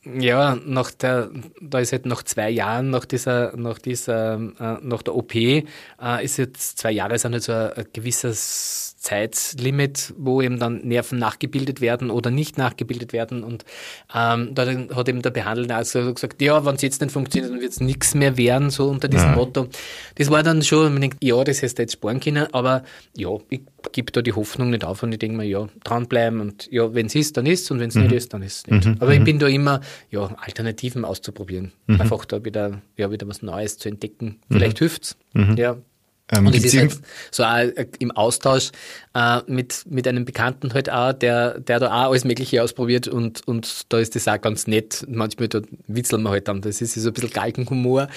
ja, nach der, da ist halt nach zwei Jahren, nach dieser, nach dieser, äh, nach der O P, äh, ist jetzt zwei Jahre sind halt so ein, ein gewisses Zeitlimit, wo eben dann Nerven nachgebildet werden oder nicht nachgebildet werden. Und ähm, da hat eben der Behandelnde also gesagt, ja, wenn es jetzt nicht funktioniert, dann wird es nichts mehr werden, so unter diesem ja. Motto. Das war dann schon, man denkt, ja, das heißt jetzt sparen können, aber ja, ich gebe da die Hoffnung nicht auf und ich denke mir, ja, dranbleiben und ja, wenn es ist, dann ist es und wenn es mhm. nicht ist, dann ist es nicht. Mhm. Aber ich bin da immer, ja, Alternativen auszuprobieren. Mhm. Einfach da wieder, ja, wieder was Neues zu entdecken. Vielleicht mhm. hilft's. Mhm. Ja. Ähm, und es ist halt so auch im Austausch äh, mit mit einem Bekannten halt auch, der der da auch alles Mögliche ausprobiert und und da ist das auch ganz nett. Manchmal da witzeln wir halt dann. Das ist so ein bisschen Galgenhumor.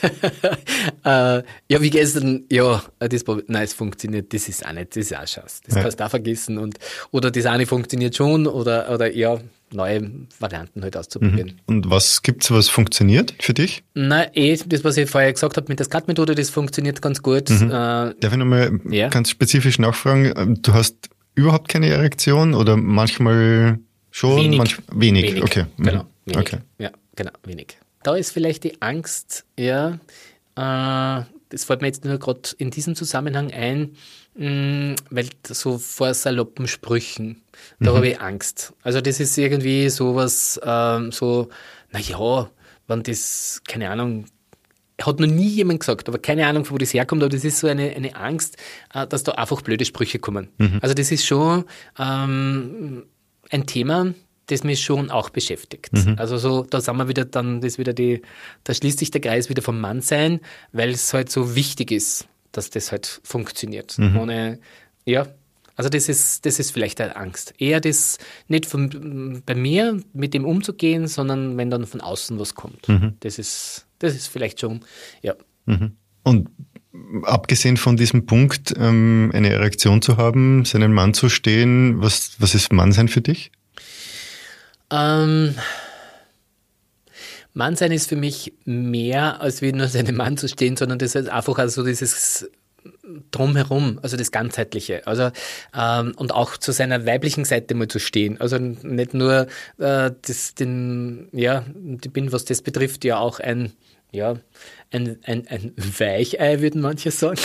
äh, ja, wie gestern, ja, das nein, es funktioniert, das ist auch nicht, das ist auch Scheiß. Das ja. kannst du auch vergessen und oder das eine funktioniert schon oder oder ja, neue Varianten halt auszuprobieren. Mhm. Und was gibt's, was funktioniert für dich? Na, eh, das, was ich vorher gesagt habe mit der Skat-Methode, das funktioniert ganz gut. Mhm. Äh, Darf ich nochmal ja. ganz spezifisch nachfragen? Du hast überhaupt keine Erektion oder manchmal schon? Wenig. Manch, wenig. wenig, okay. Mhm. Genau, wenig. Okay. Ja, genau, wenig. Da ist vielleicht die Angst, ja, äh, das fällt mir jetzt nur gerade in diesem Zusammenhang ein, mh, weil so vor saloppen Sprüchen, da mhm. habe ich Angst. Also das ist irgendwie sowas, ähm, so, naja, wenn das, keine Ahnung, hat noch nie jemand gesagt, aber keine Ahnung, wo das herkommt, aber das ist so eine, eine Angst, äh, dass da einfach blöde Sprüche kommen. Mhm. Also das ist schon ähm, ein Thema, das mich schon auch beschäftigt. Mhm. Also so, da sind wir wieder dann, das wieder die, da schließt sich der Kreis wieder vom Mannsein, weil es halt so wichtig ist, dass das halt funktioniert. Mhm. Ohne, ja, also das ist, das ist vielleicht eine Angst. Eher das nicht von, bei mir mit dem umzugehen, sondern wenn dann von außen was kommt. Mhm. Das ist, das ist vielleicht schon, ja. Mhm. Und abgesehen von diesem Punkt, ähm, eine Erektion zu haben, seinen Mann zu stehen, was, was ist Mannsein für dich? Ähm, Mannsein ist für mich mehr, als wie nur seinem Mann zu stehen, sondern das ist einfach also dieses Drumherum, also das Ganzheitliche. Also ähm, und auch zu seiner weiblichen Seite mal zu stehen. Also nicht nur äh, das, den, ja, ich bin, was das betrifft, ja auch ein, ja, ein, ein, ein Weichei, würden manche sagen.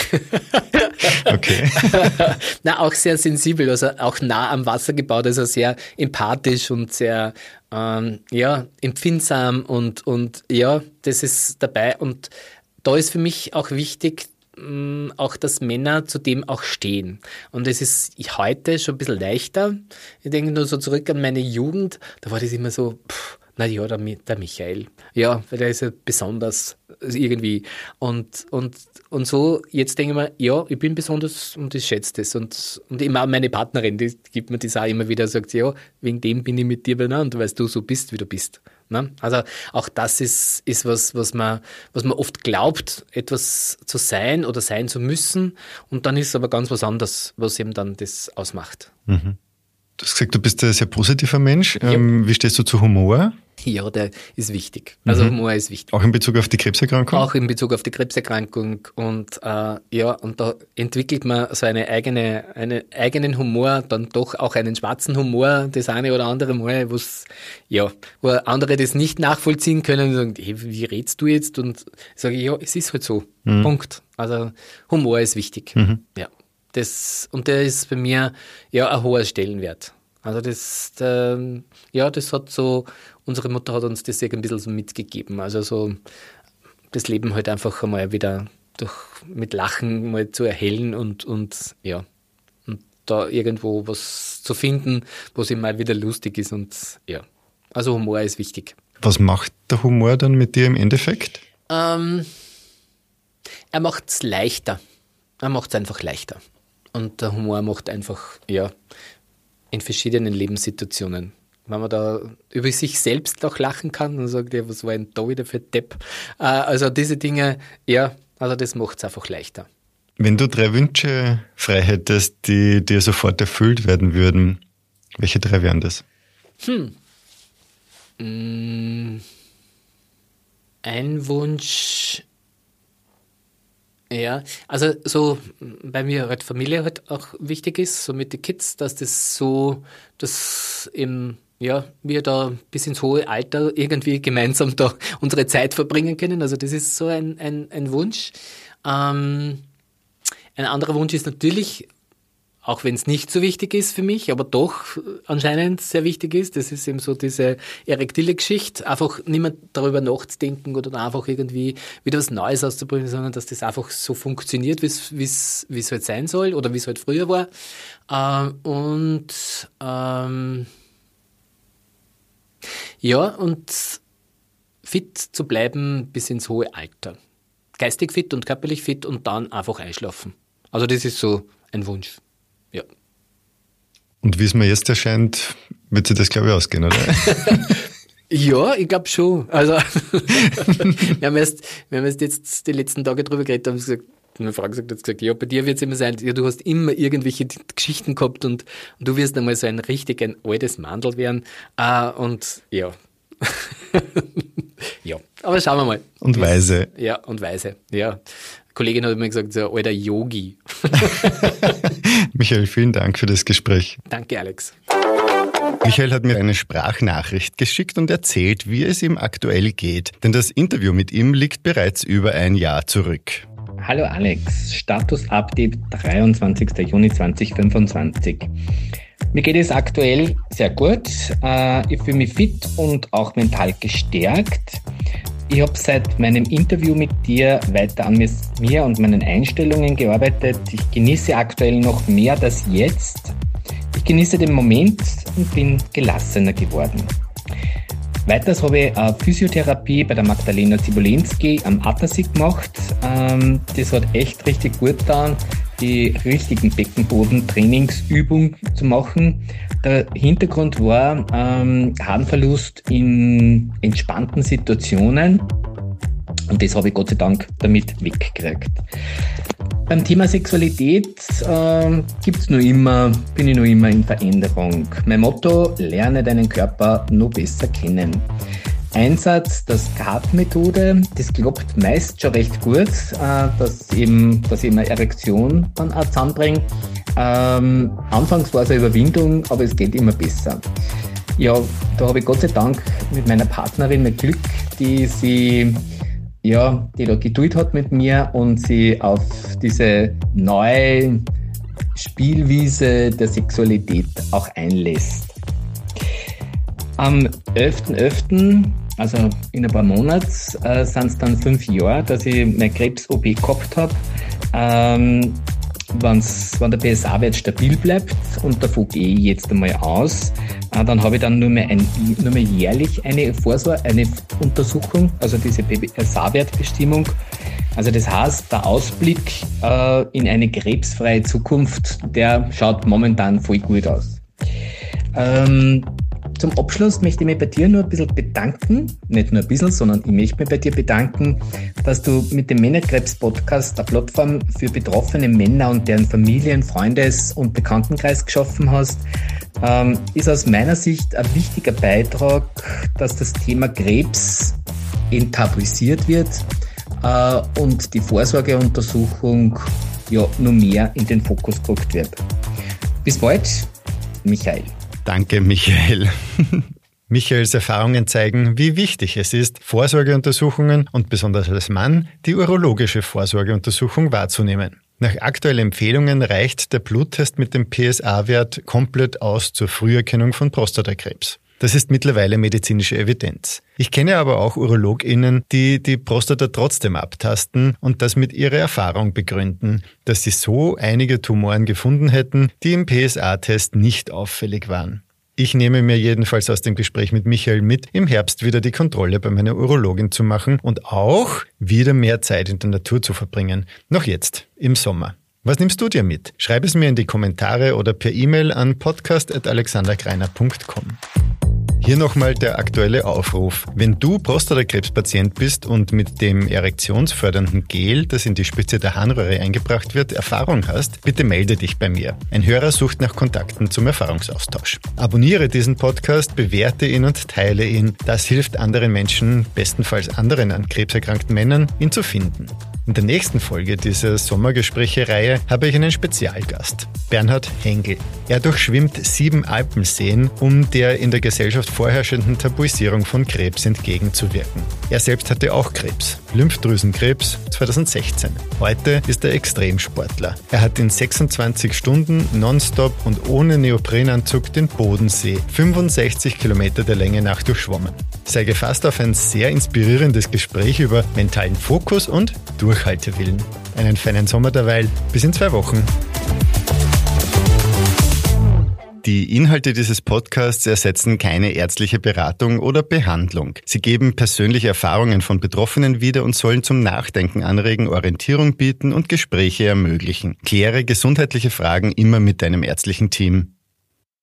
Okay. Na, auch sehr sensibel, also auch nah am Wasser gebaut, also sehr empathisch und sehr ähm, ja, empfindsam und, und ja, das ist dabei. Und da ist für mich auch wichtig, mh, auch, dass Männer zu dem auch stehen. Und es ist heute schon ein bisschen leichter. Ich denke nur so zurück an meine Jugend, da war das immer so, pff, na ja, der, der Michael. Ja, weil der ist ja besonders irgendwie. Und, und, und so, jetzt denke ich mir, ja, ich bin besonders und ich schätze das. Und, und immer meine Partnerin, die gibt mir das auch immer wieder, sagt, ja, wegen dem bin ich mit dir beieinander, weil du so bist, wie du bist. Ne? Also auch das ist, ist was, was man, was man oft glaubt, etwas zu sein oder sein zu müssen. Und dann ist es aber ganz was anderes, was eben dann das ausmacht. Mhm. Du hast gesagt, du bist ein sehr positiver Mensch. Ja. Ähm, wie stehst du zu Humor? Ja, der ist wichtig. Also mhm. Humor ist wichtig. Auch in Bezug auf die Krebserkrankung? Auch in Bezug auf die Krebserkrankung. Und äh, ja, und da entwickelt man so eine eigene, einen eigenen Humor, dann doch auch einen schwarzen Humor, das eine oder andere Mal, wo's, ja, wo andere das nicht nachvollziehen können und sagen, hey, wie redst du jetzt? Und ich sage, ja, es ist halt so. Mhm. Punkt. Also Humor ist wichtig. Mhm. Ja. Das, und der ist bei mir ja ein hoher Stellenwert. Also das, der, ja, das hat so, unsere Mutter hat uns das ein bisschen so mitgegeben. Also so das Leben halt einfach einmal wieder durch, mit Lachen mal zu erhellen und, und ja, und da irgendwo was zu finden, wo es mal wieder lustig ist und ja. Also Humor ist wichtig. Was macht der Humor dann mit dir im Endeffekt? Ähm, er macht es leichter. Er macht es einfach leichter. Und der Humor macht einfach, ja, in verschiedenen Lebenssituationen. Wenn man da über sich selbst auch lachen kann und sagt, ja, was war denn da wieder für ein Depp? Äh, also diese Dinge, ja, also das macht es einfach leichter. Wenn du drei Wünsche frei hättest, die dir sofort erfüllt werden würden, welche drei wären das? Hm. Mm. Ein Wunsch... Ja, also so, bei mir halt Familie halt auch wichtig ist, so mit den Kids, dass das so, dass eben, ja, wir da bis ins hohe Alter irgendwie gemeinsam da unsere Zeit verbringen können. Also das ist so ein, ein, ein Wunsch. Ähm, ein anderer Wunsch ist natürlich, auch wenn es nicht so wichtig ist für mich, aber doch anscheinend sehr wichtig ist, das ist eben so diese erektile Geschichte, einfach nicht mehr darüber nachzudenken oder einfach irgendwie wieder was Neues auszuprobieren, sondern dass das einfach so funktioniert, wie es wie es halt sein soll oder wie es halt früher war. Ähm, und ähm, ja, und fit zu bleiben bis ins hohe Alter. Geistig fit und körperlich fit und dann einfach einschlafen. Also das ist so ein Wunsch. Ja. Und wie es mir jetzt erscheint, wird sich das, glaube ich, ausgehen, oder? Ja, ich glaube schon. Also, wir haben erst, wir haben erst jetzt die letzten Tage drüber geredet, haben gesagt, meine Frau hat gesagt, ja, bei dir wird es immer sein, ja, du hast immer irgendwelche Geschichten gehabt und, und du wirst einmal so ein richtig ein altes Mandel werden. Uh, und ja. Ja, aber schauen wir mal. Und weise. Ja, und weise, ja. Kollegin hat immer gesagt, so ein alter Yogi. Michael, vielen Dank für das Gespräch. Danke, Alex. Michael hat mir eine Sprachnachricht geschickt und erzählt, wie es ihm aktuell geht. Denn das Interview mit ihm liegt bereits über ein Jahr zurück. Hallo Alex, Status-Update dreiundzwanzigster Juni zweitausendfünfundzwanzig. Mir geht es aktuell sehr gut. Ich fühle mich fit und auch mental gestärkt. Ich habe seit meinem Interview mit dir weiter an mir und meinen Einstellungen gearbeitet. Ich genieße aktuell noch mehr das Jetzt. Ich genieße den Moment und bin gelassener geworden. Weiters habe ich eine Physiotherapie bei der Magdalena Zibolinski am Attersee gemacht. Das hat echt richtig gut getan, die richtigen Beckenboden-Trainingsübungen zu machen. Der Hintergrund war ähm, Harnverlust in entspannten Situationen und das habe ich Gott sei Dank damit weggekriegt. Beim Thema Sexualität äh, gibt's noch immer, bin ich noch immer in Veränderung. Mein Motto, lerne deinen Körper noch besser kennen. Einsatz der Skat-Methode, das klappt meist schon recht gut, äh, dass, eben, dass ich eine Erektion dann auch zusammenbringe. Ähm, anfangs war es eine Überwindung, aber es geht immer besser. Ja, da habe ich Gott sei Dank mit meiner Partnerin ein Glück, die sie ja, die da Geduld hat mit mir und sie auf diese neue Spielwiese der Sexualität auch einlässt. Am elften elften, also in ein paar Monaten, äh, sind es dann fünf Jahre, dass ich meine Krebs-O P gehabt habe. Ähm, wenn's, wenn der P S A-Wert stabil bleibt und davon gehe ich jetzt einmal aus, äh, dann habe ich dann nur mehr, ein, nur mehr jährlich eine Vorsorge, eine Untersuchung, also diese P S A-Wertbestimmung. Also das heißt, der Ausblick äh, in eine krebsfreie Zukunft, der schaut momentan voll gut aus. Ähm, Zum Abschluss möchte ich mich bei dir nur ein bisschen bedanken, nicht nur ein bisschen, sondern ich möchte mich bei dir bedanken, dass du mit dem Männerkrebs-Podcast eine Plattform für betroffene Männer und deren Familien, Freundes- und Bekanntenkreis geschaffen hast. Ähm, ist aus meiner Sicht ein wichtiger Beitrag, dass das Thema Krebs enttabuisiert wird äh, und die Vorsorgeuntersuchung ja nur mehr in den Fokus gerückt wird. Bis bald, Michael. Danke, Michael. Michaels Erfahrungen zeigen, wie wichtig es ist, Vorsorgeuntersuchungen und besonders als Mann die urologische Vorsorgeuntersuchung wahrzunehmen. Nach aktuellen Empfehlungen reicht der Bluttest mit dem P S A-Wert komplett aus zur Früherkennung von Prostatakrebs. Das ist mittlerweile medizinische Evidenz. Ich kenne aber auch UrologInnen, die die Prostata trotzdem abtasten und das mit ihrer Erfahrung begründen, dass sie so einige Tumoren gefunden hätten, die im P S A-Test nicht auffällig waren. Ich nehme mir jedenfalls aus dem Gespräch mit Michael mit, im Herbst wieder die Kontrolle bei meiner Urologin zu machen und auch wieder mehr Zeit in der Natur zu verbringen. Noch jetzt, im Sommer. Was nimmst du dir mit? Schreib es mir in die Kommentare oder per E-Mail an podcast at alexandergreiner punkt com. Hier nochmal der aktuelle Aufruf. Wenn du Prostatakrebspatient bist und mit dem erektionsfördernden Gel, das in die Spitze der Harnröhre eingebracht wird, Erfahrung hast, bitte melde dich bei mir. Ein Hörer sucht nach Kontakten zum Erfahrungsaustausch. Abonniere diesen Podcast, bewerte ihn und teile ihn. Das hilft anderen Menschen, bestenfalls anderen an krebserkrankten Männern, ihn zu finden. In der nächsten Folge dieser Sommergespräche-Reihe habe ich einen Spezialgast, Bernhard Hengel. Er durchschwimmt sieben Alpenseen, um der in der Gesellschaft vorherrschenden Tabuisierung von Krebs entgegenzuwirken. Er selbst hatte auch Krebs, Lymphdrüsenkrebs zweitausendsechzehn. Heute ist er Extremsportler. Er hat in sechsundzwanzig Stunden nonstop und ohne Neoprenanzug den Bodensee, fünfundsechzig Kilometer der Länge nach, durchschwommen. Sei gefasst auf ein sehr inspirierendes Gespräch über mentalen Fokus und Durchhaltewillen. Einen feinen Sommer derweil. Bis in zwei Wochen. Die Inhalte dieses Podcasts ersetzen keine ärztliche Beratung oder Behandlung. Sie geben persönliche Erfahrungen von Betroffenen wieder und sollen zum Nachdenken anregen, Orientierung bieten und Gespräche ermöglichen. Kläre gesundheitliche Fragen immer mit deinem ärztlichen Team.